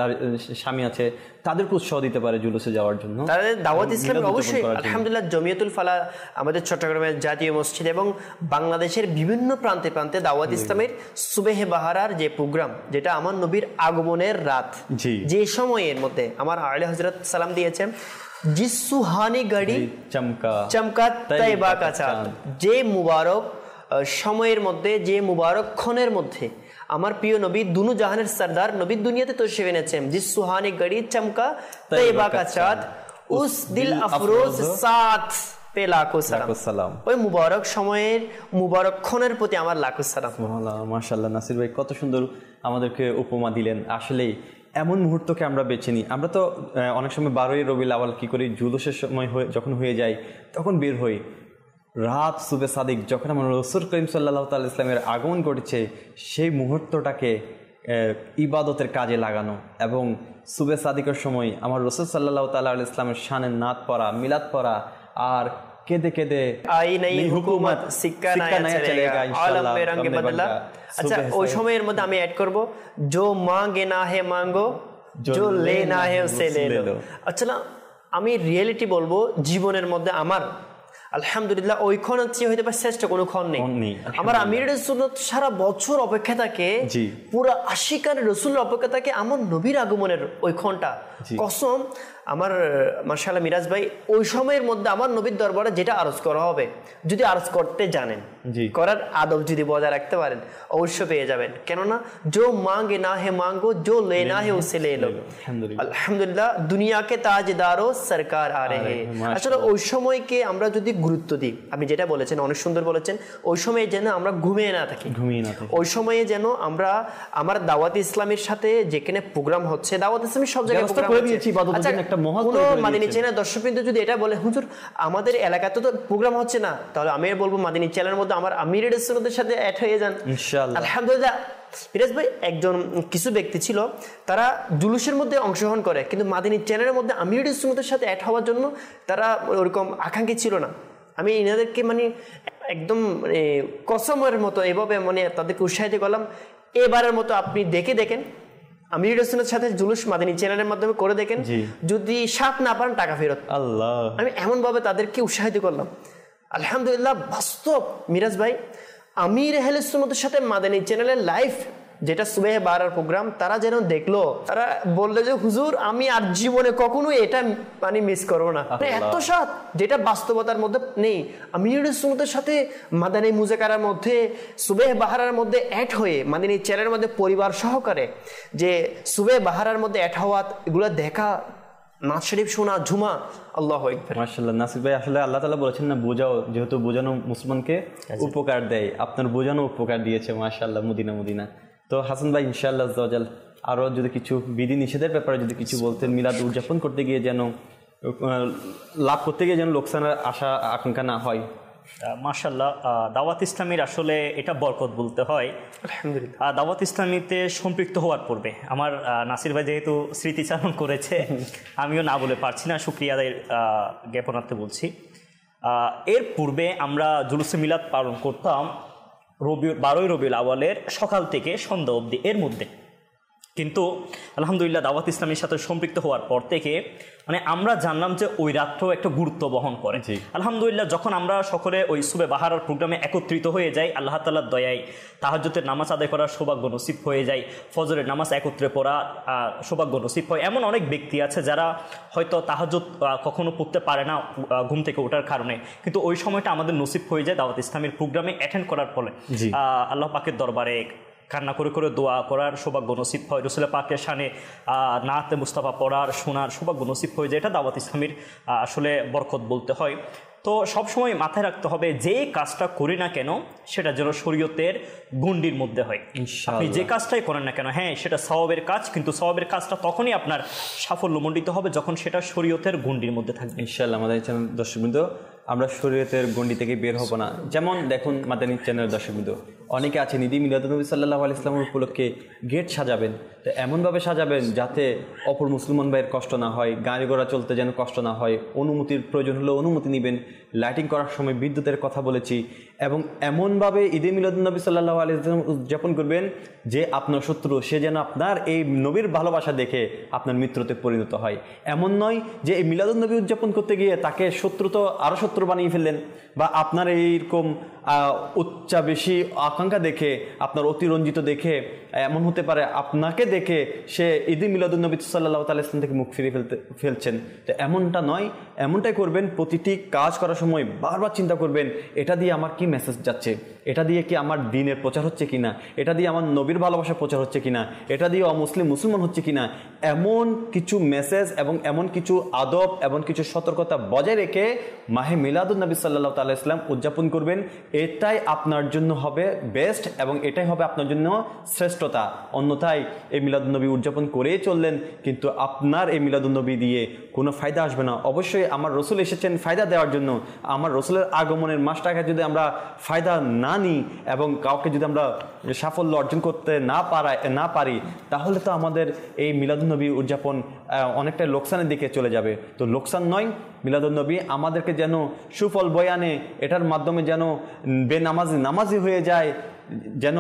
স্বামী আছে, তাদেরকে উৎসাহ দিতে পারে জুলুসে যাওয়ার জন্য।
তাদের দাওয়াত ইসলাম অবশ্যই আলহামদুলিল্লাহ জমিয়তুল ফালাহ আমাদের চট্টগ্রামের জাতীয় মসজিদ এবং বাংলাদেশের বিভিন্ন প্রান্তে প্রান্তে দাওয়াত ইসলামের সুবেহে বাহারার যে প্রোগ্রাম, যেটা আমার নবীর আগমনের রাত, যে সময়ের মধ্যে আমার আলী হযরত সালাম দিয়েছেন जिस सुहानी घड़ी
चमका
चमका तैयबा का चाঁদ, যে মুবারক সময়ের মধ্যে, যে মুবারক ক্ষণের মধ্যে আমার প্রিয় নবী দুনু জাহানের সরদার নবী দুনিয়াতে তশরিফ এনেছেন। जिस सुहानी घड़ी चमका तैयबा का चाঁদ, उस दिल अफरोज साथ पे लाखों সালাম। ওই মুবারক সময়ের মুবারক ক্ষণের প্রতি আমার লাখো সালাম।
মাশাআল্লাহ, নাসির ভাই কত সুন্দর আমাদেরকে উপমা দিলেন। আসলেই এমন মুহূর্তকে আমরা বেছে নিই। আমরা তো অনেক সময় বারোই রবিউল আউয়াল কী করি, জুলুসের সময় যখন হয়ে যায় তখন বের হই, রাত সুবে সাদিক যখন আমার রাসূল করিম সাল্লাল্লাহু তাআলা ইসলামের আগমন ঘটেছে, সেই মুহূর্তটাকে ইবাদতের কাজে লাগানো এবং সুবে সাদিকের সময় আমার রাসূল সাল্লাল্লাহু তাআলা ইসলামের শানের নাত পড়া, মিলাদ পড়া, আর কেঁদে কেঁদে
আই নাই হুকুমত সিক্কা নয়া চলেগা আলম মে রঙ বদলা। আচ্ছা, ওই সময়ের মধ্যে আমি অ্যাড করব জো মাঙ্গে না হে মাঙ্গো, জো লে না হে উসে লে লো। আচ্ছা, আমি রিয়েলিটি বলবো, জীবনের মধ্যে আমার আলহামদুলিল্লাহ ওই ক্ষণ হচ্ছে হইতে পারে শ্রেষ্ঠ কোনো ক্ষণ নেই। আমার আমির সুন্নত সারা বছর অপেক্ষা থাকে, পুরো আশিকার রসুলের অপেক্ষা থাকে আমার নবীর আগমনের ওই ক্ষণটা। কসম আমার মাশাআল্লাহ মিরাজ ভাই, ওই সময়ের মধ্যে আমার নবীর দরবারে যেটা আরজ করা হবে, যদি আরজ করতে জানেন, করার আদব যদি বজায় রাখতে পারেন, অবশ্য পেয়ে যাবেন। কেননা জো মাঙ্গে না হে মাঙ্গো, জো লে না হে উসে লে লো। আলহামদুলিল্লাহ দুনিয়াকে তাজদারো সরকার আ রহে। আসলে ওই সময়কে আমরা যদি গুরুত্ব দিই, আপনি যেটা বলেছেন অনেক সুন্দর বলেছেন, ওই সময়ে যেন আমরা ঘুমিয়ে না থাকি, ঘুমিয়ে না থাকি ওই সময়ে যেন আমরা আমার দাওয়াত ইসলামের সাথে যেখানে প্রোগ্রাম হচ্ছে, দাওয়াত ইসলামের সব জায়গায় প্রোগ্রাম হচ্ছে, মাদানী চ্যানেল দর্শকবৃন্দ যদি এটা বলে হুজুর আমাদের এলাকাতে তো প্রোগ্রাম হচ্ছে না, তাহলে আমি বলবো মাদানী চ্যানেলের মধ্যে আমার আমিরের সুন্নতের সাথে অ্যাড হয়ে যান ইনশাআল্লাহ। আলহামদুলিল্লাহ ফিরাজ ভাই, একজন কিছু ব্যক্তি ছিল তারা জুলুসের মধ্যে অংশগ্রহণ করে, কিন্তু মাদানী চ্যানেলের মধ্যে আমিরের সুন্নতের সাথে অ্যাড হওয়ার জন্য তারা ওরকম আকাঙ্ক্ষী ছিল না। আমি এনাদেরকে মানে একদম মানে কসমের মতো এভাবে মানে তাদেরকে উৎসাহিত করলাম, এবারের মতো আপনি দেখে দেখেন আমির রাসূলের সাথে জুলুস মাদানী চ্যানেলের মাধ্যমে করে দেখেন, যদি সাথ না পান টাকা ফেরত। আল্লাহ, আমি এমন ভাবে তাদেরকে উৎসাহিত করলাম। আলহামদুলিল্লাহ বাস্তব মিরাজ ভাই, আমির আহলে সুন্নাতের সাথে মাদানী চ্যানেলের লাইভ যেটা সুবেহ বারার প্রোগ্রাম, তারা যেন দেখলো, তারা বললো যে হুজুর আমি আর জীবনে কখনো এটা মানে মিস করবো না। এত সাথ যেটা বাস্তবতার মধ্যে নেই, আমির সুন্নতের সাথে মাদানী মুজাকারার মধ্যে সুবেহ বাহারার মধ্যে অ্যাড হয়ে মাদানী চ্যানেলের মধ্যে পরিবার সহকারে যে সুবেহ বাহারার মধ্যে অ্যাড হওয়া, এগুলো দেখা, নাচ শরীফ শোনা, ঝুমা, আল্লাহু আকবার।
মাশাআল্লাহ নাসির ভাই, আসলে আল্লাহ তাআলা বলেছেন না, বোঝাও, যেহেতু বোঝানো মুসলমানকে উপকার দেয়, আপনার বোঝানো উপকার দিয়েছে মাশাআল্লাহ। মদিনা মদিনা তো হাসান ভাই ইনশাআল্লাহ আজ্জাওয়াজাল আরও যদি কিছু বিধি নিষেধের ব্যাপারে যদি কিছু বলতেন, মিলাদ উদযাপন করতে গিয়ে যেন লাভ করতে গিয়ে যেন লোকসানের আশা আকাঙ্ক্ষা না হয়।
মাশাআল্লাহ, দাওয়াত ইসলামীর আসলে এটা বরকত বলতে হয়। আলহামদুলিল্লাহ, দাওয়াত ইসলামীতে সম্পৃক্ত হওয়ার পূর্বে আমার নাসির ভাই যেহেতু স্মৃতিচারণ করেছে, আমিও না বলে পারছি না, শুকরিয়া আদায়ের জ্ঞাপনার্থে বলছি। এর পূর্বে আমরা জুলুসে মিলাদ পালন করতাম রবি বারোই রবিউল আউয়ালের সকাল থেকে সন্ধ্যা অবধি, এর মধ্যে। কিন্তু আলহামদুলিল্লাহ দাওয়াত ইসলামের সাথে সম্পৃক্ত হওয়ার পর থেকে মানে আমরা জানলাম যে ওই রাতটাও একটা গুরুত্ব বহন করে। আলহামদুলিল্লাহ, যখন আমরা সকলে ওই সুবে বাহারার প্রোগ্রামে একত্রিত হয়ে যাই, আল্লাহ তাআলার দয়ায় তাহাজ্জুদের নামাজ আদায় করার সৌভাগ্য নসিব হয়ে যায়, ফজরের নামাজ একত্রে পড়া সৌভাগ্য নসিব হয়। এমন অনেক ব্যক্তি আছে যারা হয়তো তাহাজ্জুদ কখনো পড়তে পারে না ঘুম থেকে ওঠার কারণে, কিন্তু ওই সময়টা আমাদের নসিব হয়ে যায় দাওয়াত ইসলামের প্রোগ্রামে অ্যাটেন্ড করার ফলে। আল্লাহ পাকের দরবারে কান্না করে করে দোয়া করার সৌভাগ্য নসিব হয়, রসুল পাকের শানে নাতে মুস্তাফা পড়ার শোনার সৌভাগ্য নসিব হয়ে যায়। এটা দাওয়াত ইসলামের আসলে বরকত বলতে হয়। তো সবসময় মাথায় রাখতে হবে যে কাজটা করি না কেন সেটা যেন শরীয়তের গণ্ডির মধ্যে হয়। আপনি যে কাজটাই করেন না কেন, হ্যাঁ সেটা সওয়াবের কাজ, কিন্তু সওয়াবের কাজটা তখনই আপনার সাফল্যমণ্ডিত হবে যখন সেটা শরীয়তের গণ্ডির মধ্যে থাকবে।
ইনশাআল্লাহ আমাদের চ্যানেল দর্শকবৃন্দ, আমরা শরীয়তের গণ্ডি থেকে বের হব না। যেমন দেখুন মাদানী চ্যানেল দর্শকবৃন্দ, অনেকে আছেন ঈদে মিলাদুন্নবী সাল্লাল্লাহু আলাইহি ওয়াসাল্লাম উপলক্ষে গেট সাজাবেন, তো এমনভাবে সাজাবেন যাতে অপর মুসলমান ভাইয়ের কষ্ট না হয়, গাড়ি ঘোড়া চলতে যেন কষ্ট না হয়, অনুমতির প্রয়োজন হলে অনুমতি নেবেন, লাইটিং করার সময় বিদ্যুতের কথা বলেছি, এবং এমনভাবে ঈদে মিলাদুন্নবী সাল্লাল্লাহু আলাইহি ওয়াসাল্লাম উদযাপন করবেন যে আপনার শত্রু সে যেন আপনার এই নবীর ভালোবাসা দেখে আপনার মিত্রতে পরিণত হয়। এমন নয় যে এই মিলাদুন্নবী উদযাপন করতে গিয়ে তাকে শত্রু তো আরও শত্রু বানিয়ে ফেললেন, বা আপনার এইরকম উচ্চা বেশি আকাঙ্ক্ষা দেখে আপনার অতিরঞ্জিত দেখে এমন হতে পারে আপনাকে দেখে সে ঈদে মিলাদুন্নবী সাল্লাল্লাহু তাআলা ইসলাম থেকে মুখ ফিরিয়ে ফেলতে ফেলছেন। তো এমনটা নয়, এমনটাই করবেন প্রতিটি কাজ করার সময় বারবার চিন্তা করবেন এটা দিয়ে আমার কি মেসেজ যাচ্ছে, এটা দিয়ে কি আমার দ্বীনের প্রচার হচ্ছে কিনা, এটা দিয়ে আমার নবীর ভালোবাসা প্রচার হচ্ছে কিনা, এটা দিয়ে অমুসলিম মুসলমান হচ্ছে কিনা। এমন কিছু মেসেজ এবং এমন কিছু আদব এবং কিছু সতর্কতা বজায় রেখে মাহে মিলাদুন্নবী সাল্লাল্লাহু তাআলা ইসলাম উদযাপন করবেন। এটাই আপনার জন্য হবে বেস্ট এবং এটাই হবে আপনার জন্য শ্রেষ্ঠতা। অন্যথায় এই মিলাদুন্নবী উদযাপন করেই চললেন কিন্তু আপনার এই মিলাদুন্নবী দিয়ে কোনো ফায়দা আসবে না। অবশ্যই আমার রসুল এসেছেন ফায়দা দেওয়ার জন্য, আমার রসুলের আগমনের মাসটাকে যদি আমরা ফায়দা না নিই এবং কাউকে যদি আমরা সাফল্য অর্জন করতে না পারা না পারি তাহলে তো আমাদের এই মিলাদুন্নবী উদযাপন অনেকটা লোকসানের দিকে চলে যাবে। তো লোকসান নয়, মিলাদুন্নবী আমাদেরকে যেন সুফল বয়ানে এটার মাধ্যমে যেন বেনামাজি নামাজি হয়ে যায়, যেন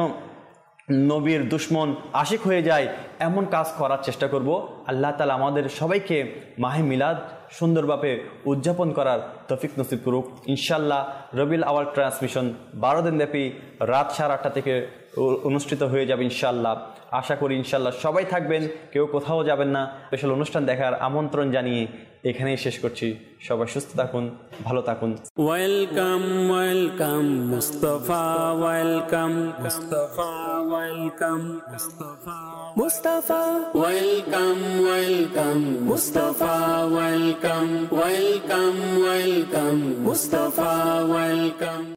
নবীর দুশ্মন আশিক হয়ে যায়, এমন কাজ করার চেষ্টা করব। আল্লাহ তাআলা আমাদের সবাইকে মাহে মিলাদ সুন্দরভাবে উদযাপন করার তৌফিক নসিব করুক। ইনশাল্লাহ রবিউল আউয়াল ট্রান্সমিশন বারো দিন ব্যাপী রাত সাড়ে আটটা থেকে অনুষ্ঠিত হয়ে যাবে ইনশাল্লাহ। আশা করি ইনশাল্লাহ সবাই থাকবেন, কেউ কোথাও যাবেন না। স্পেশাল অনুষ্ঠান দেখার আমন্ত্রণ জানিয়ে এখানেই শেষ করছি। সবাই সুস্থ থাকুন, ভালো থাকুন।
Welcome welcome Mustafa, welcome Mustafa, welcome Mustafa, Mustafa welcome welcome Mustafa, welcome welcome welcome Mustafa, welcome.